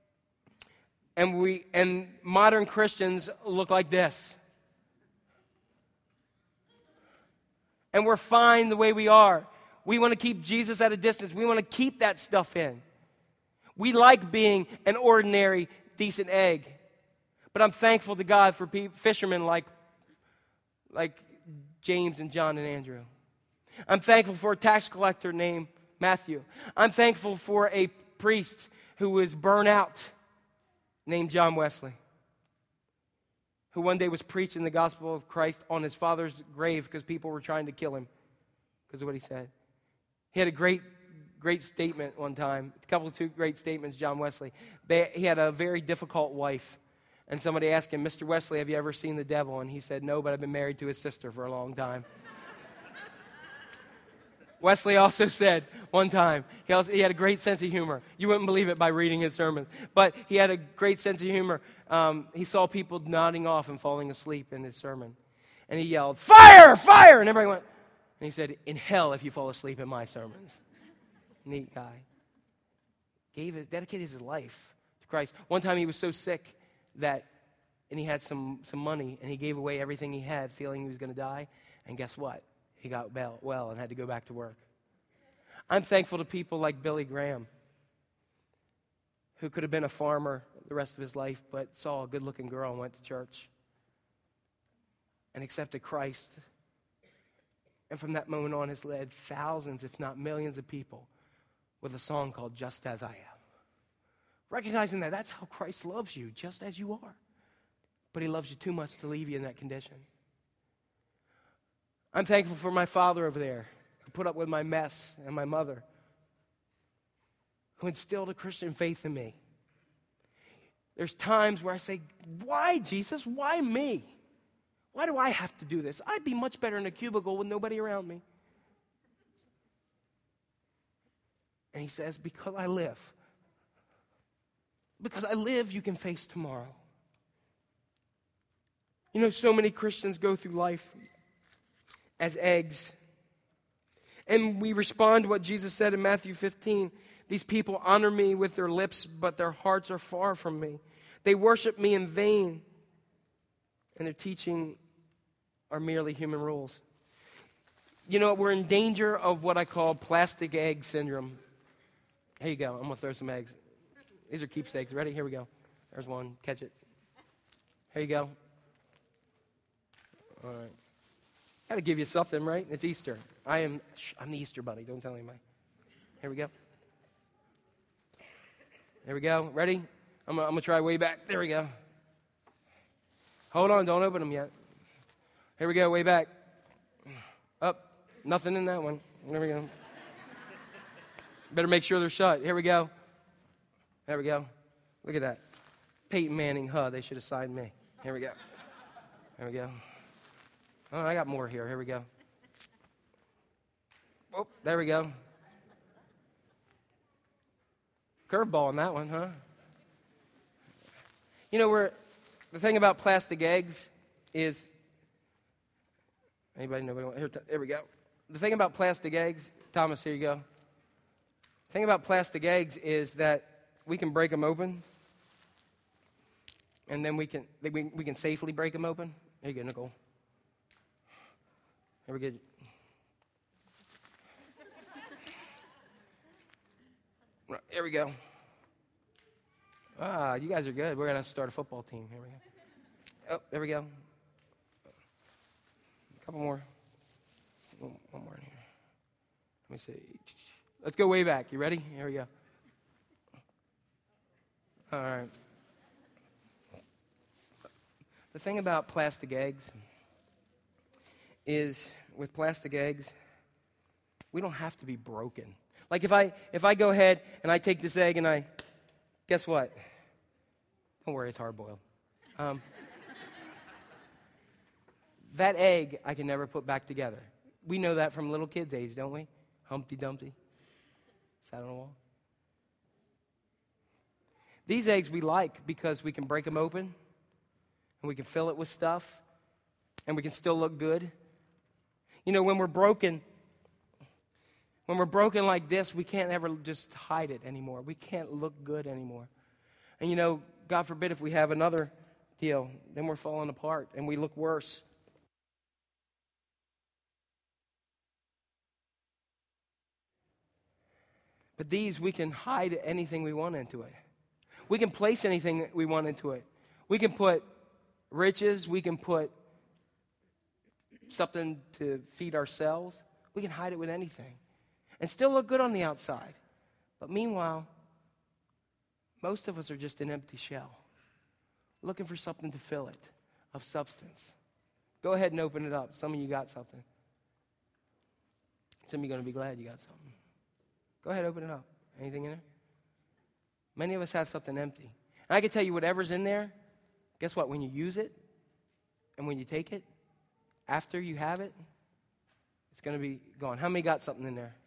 and modern Christians look like this. And we're fine the way we are. We want to keep Jesus at a distance. We want to keep that stuff in. We like being an ordinary, decent egg. But I'm thankful to God for fishermen like James and John and Andrew. I'm thankful for a tax collector named Matthew. I'm thankful for a priest who was burnt out named John Wesley, who one day was preaching the gospel of Christ on his father's grave because people were trying to kill him because of what he said. He had a great statement one time, two great statements, John Wesley. He had a very difficult wife, and somebody asked him, "Mr. Wesley, have you ever seen the devil?" And he said, "No, but I've been married to his sister for a long time." Wesley also said one time, he had a great sense of humor. You wouldn't believe it by reading his sermons, but he had a great sense of humor. He saw people nodding off and falling asleep in his sermon. And he yelled, "Fire! Fire!" And everybody went, and he said, "In hell if you fall asleep in my sermons." Neat guy. Dedicated his life to Christ. One time he was so sick and he had some money, and he gave away everything he had, feeling he was going to die. And guess what? He got well and had to go back to work. I'm thankful to people like Billy Graham, who could have been a farmer the rest of his life, but saw a good-looking girl and went to church and accepted Christ. And from that moment on has led thousands, if not millions of people with a song called "Just As I Am." Recognizing that that's how Christ loves you, just as you are. But he loves you too much to leave you in that condition. I'm thankful for my father over there, who put up with my mess, and my mother, who instilled a Christian faith in me. There's times where I say, "Why, Jesus? Why me? Why do I have to do this? I'd be much better in a cubicle with nobody around me." And he says, because I live. Because I live, you can face tomorrow. You know, so many Christians go through life as eggs. And we respond to what Jesus said in Matthew 15. These people honor me with their lips, but their hearts are far from me. They worship me in vain. And their teaching are merely human rules. You know, we're in danger of what I call plastic egg syndrome. Here you go. I'm going to throw some eggs. These are keepsakes. Ready? Here we go. There's one. Catch it. Here you go. All right. Got to give you something, right? It's Easter. I'm the Easter bunny. Don't tell anybody. Here we go. There we go. Ready? I'm going to try way back. There we go. Hold on. Don't open them yet. Here we go. Way back. Up. Nothing in that one. There we go. Better make sure they're shut. Here we go. There we go. Look at that. Peyton Manning, they should have signed me. Here we go. There we go. Oh, I got more here. Here we go. Oh, there we go. Curveball on that one, huh? You know, the thing about plastic eggs is, anybody know? Here we go. The thing about plastic eggs, Thomas, here you go. The thing about plastic eggs is that we can break them open, and then we can safely break them open. There you go, Nicole. Here we go. Here we go. You guys are good. We're going to start a football team. Here we go. Oh, there we go. A couple more. One more in here. Let me see. Let's go way back. You ready? Here we go. All right. The thing about plastic eggs is, with plastic eggs, we don't have to be broken. Like if I go ahead and I take this egg and guess what? Don't worry, it's hard boiled. That egg I can never put back together. We know that from little kids' age, don't we? Humpty Dumpty sat on a wall. These eggs we like because we can break them open and we can fill it with stuff and we can still look good. You know, when we're broken like this, we can't ever just hide it anymore. We can't look good anymore. And you know, God forbid if we have another deal, then we're falling apart and we look worse. But these, we can hide anything we want into it. We can place anything we want into it. We can put riches. We can put something to feed ourselves. We can hide it with anything and still look good on the outside. But meanwhile, most of us are just an empty shell, looking for something to fill it of substance. Go ahead and open it up. Some of you got something. Some of you are going to be glad you got something. Go ahead, open it up. Anything in there? Many of us have something empty. And I can tell you whatever's in there, guess what? When you use it and when you take it, after you have it, it's going to be gone. How many got something in there?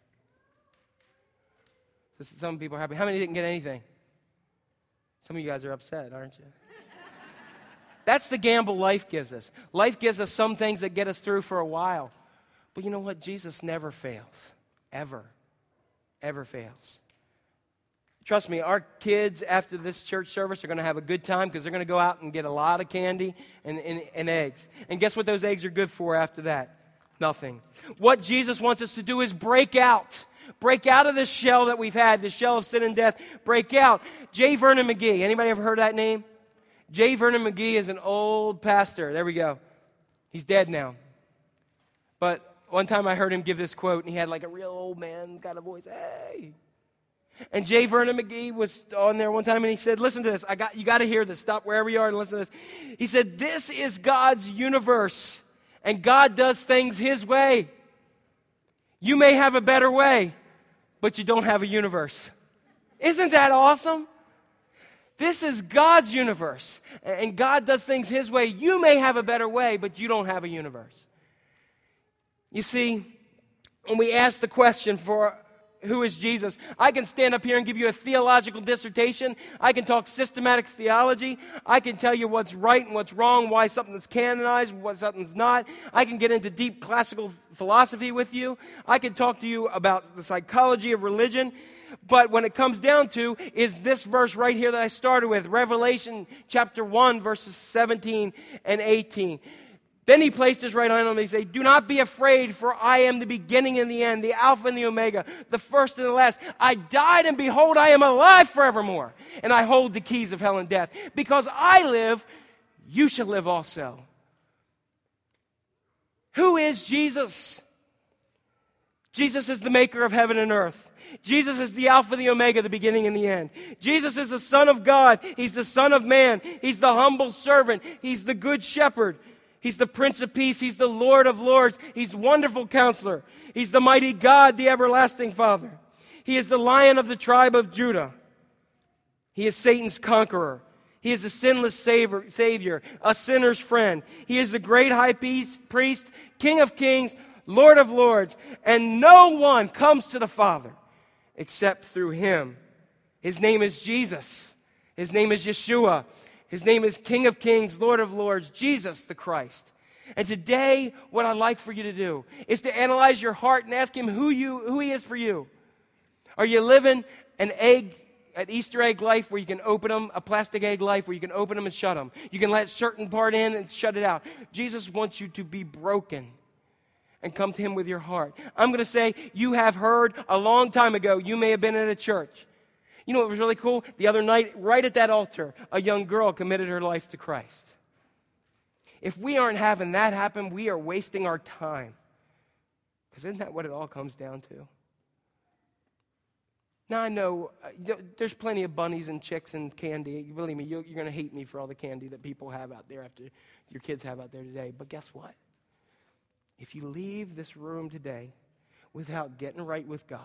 Some people are happy. How many didn't get anything? Some of you guys are upset, aren't you? That's the gamble life gives us. Life gives us some things that get us through for a while. But you know what? Jesus never fails. Ever fails. Trust me, our kids after this church service are going to have a good time because they're going to go out and get a lot of candy and eggs. And guess what those eggs are good for after that? Nothing. What Jesus wants us to do is break out. Break out of this shell that we've had, this shell of sin and death. Break out. J. Vernon McGee. Anybody ever heard that name? J. Vernon McGee is an old pastor. There we go. He's dead now. But one time I heard him give this quote, and he had like a real old man kind of voice. Hey. And J. Vernon McGee was on there one time, and he said, listen to this. You got to hear this. Stop wherever you are and listen to this. He said, this is God's universe, and God does things His way. You may have a better way, but you don't have a universe. Isn't that awesome? This is God's universe, and God does things His way. You may have a better way, but you don't have a universe. You see, when we ask the question for who is Jesus. I can stand up here and give you a theological dissertation. I can talk systematic theology. I can tell you what's right and what's wrong, why something's canonized, what something's not. I can get into deep classical philosophy with you. I can talk to you about the psychology of religion. But when it comes down to is this verse right here that I started with, Revelation chapter 1, verses 17 and 18. Then he placed his right hand on me and said, do not be afraid, for I am the beginning and the end, the Alpha and the Omega, the first and the last. I died, and behold, I am alive forevermore. And I hold the keys of hell and death. Because I live, you shall live also. Who is Jesus? Jesus is the maker of heaven and earth. Jesus is the Alpha, the Omega, the beginning and the end. Jesus is the Son of God. He's the Son of Man. He's the humble servant. He's the good shepherd. He's the Prince of Peace. He's the Lord of Lords. He's Wonderful Counselor. He's the mighty God, the everlasting Father. He is the Lion of the tribe of Judah. He is Satan's conqueror. He is a sinless Savior, a sinner's friend. He is the great high priest, King of kings, Lord of lords. And no one comes to the Father except through him. His name is Jesus. His name is Yeshua. His name is King of Kings, Lord of Lords, Jesus the Christ. And today, what I'd like for you to do is to analyze your heart and ask him who he is for you. Are you living an Easter egg life where you can open them, a plastic egg life where you can open them and shut them? You can let a certain part in and shut it out. Jesus wants you to be broken and come to him with your heart. I'm going to say, you have heard a long time ago, you may have been at a church. You know what was really cool? The other night, right at that altar, a young girl committed her life to Christ. If we aren't having that happen, we are wasting our time. Because isn't that what it all comes down to? Now, I know there's plenty of bunnies and chicks and candy. Believe me, you're going to hate me for all the candy that people have out there after your kids have out there today. But guess what? If you leave this room today without getting right with God,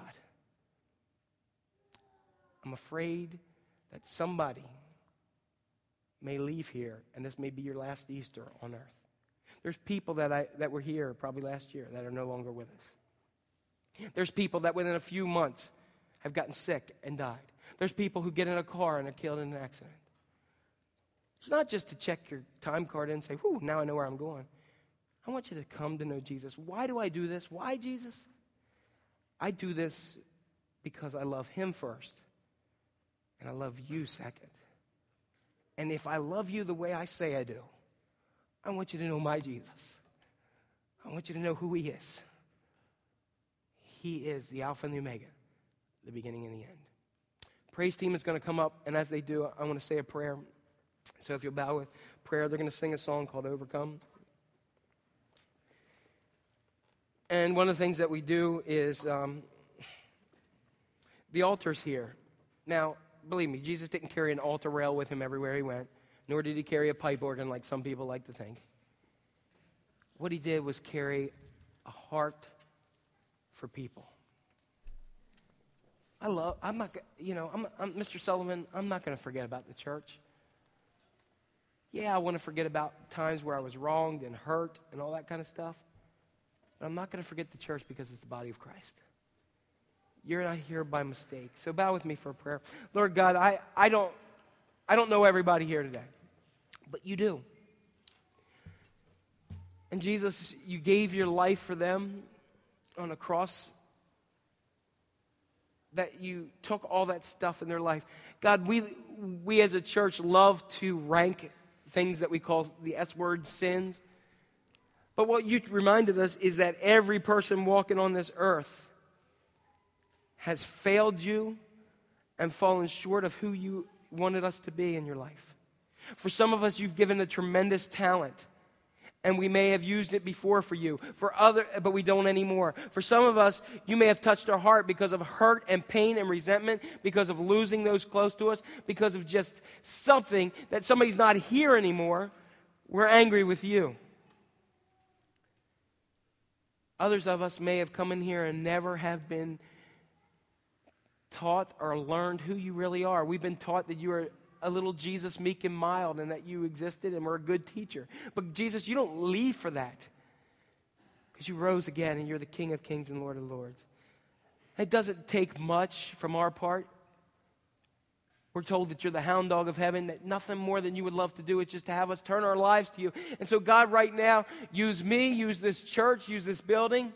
I'm afraid that somebody may leave here, and this may be your last Easter on earth. There's people that were here probably last year that are no longer with us. There's people that within a few months have gotten sick and died. There's people who get in a car and are killed in an accident. It's not just to check your time card in and say, whew, now I know where I'm going. I want you to come to know Jesus. Why do I do this? Why, Jesus? I do this because I love him first. And I love you second. And if I love you the way I say I do, I want you to know my Jesus. I want you to know who he is. He is the Alpha and the Omega, the beginning and the end. Praise team is going to come up, and as they do, I want to say a prayer. So if you'll bow with prayer, they're going to sing a song called Overcome. And one of the things that we do is the altar's here. Now, believe me, Jesus didn't carry an altar rail with him everywhere he went, nor did he carry a pipe organ like some people like to think. What he did was carry a heart for people. I'm Mr. Sullivan, I'm not going to forget about the church. Yeah, I want to forget about times where I was wronged and hurt and all that kind of stuff. But I'm not going to forget the church because it's the body of Christ. You're not here by mistake. So bow with me for a prayer. Lord God, I don't know everybody here today, but you do. And Jesus, you gave your life for them on a cross, that you took all that stuff in their life. God, we as a church love to rank things that we call the S-word sins. But what you reminded us is that every person walking on this earth has failed you and fallen short of who you wanted us to be in your life. For some of us, you've given a tremendous talent, and we may have used it before for you. But we don't anymore. For some of us, you may have touched our heart because of hurt and pain and resentment, because of losing those close to us, because of just something that somebody's not here anymore. We're angry with you. Others of us may have come in here and never have been taught or learned who you really are. We've been taught that you are a little Jesus, meek and mild, and that you existed and were a good teacher. But Jesus, you don't leave for that, because you rose again and you're the King of Kings and Lord of Lords. It doesn't take much from our part. We're told that you're the hound dog of heaven, that nothing more than you would love to do is just to have us turn our lives to you. And so, God, right now, use me, use this church, use this building,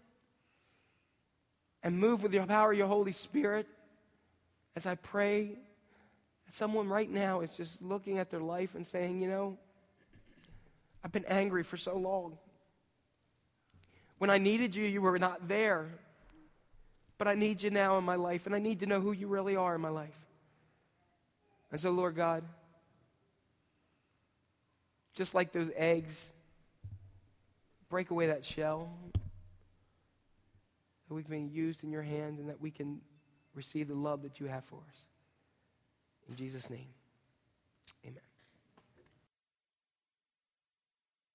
and move with your power, your Holy Spirit, as I pray that someone right now is just looking at their life and saying, you know, I've been angry for so long. When I needed you, you were not there. But I need you now in my life, and I need to know who you really are in my life. And so, Lord God, just like those eggs, break away that shell, that we can be used in your hand and that we can receive the love that you have for us. In Jesus' name.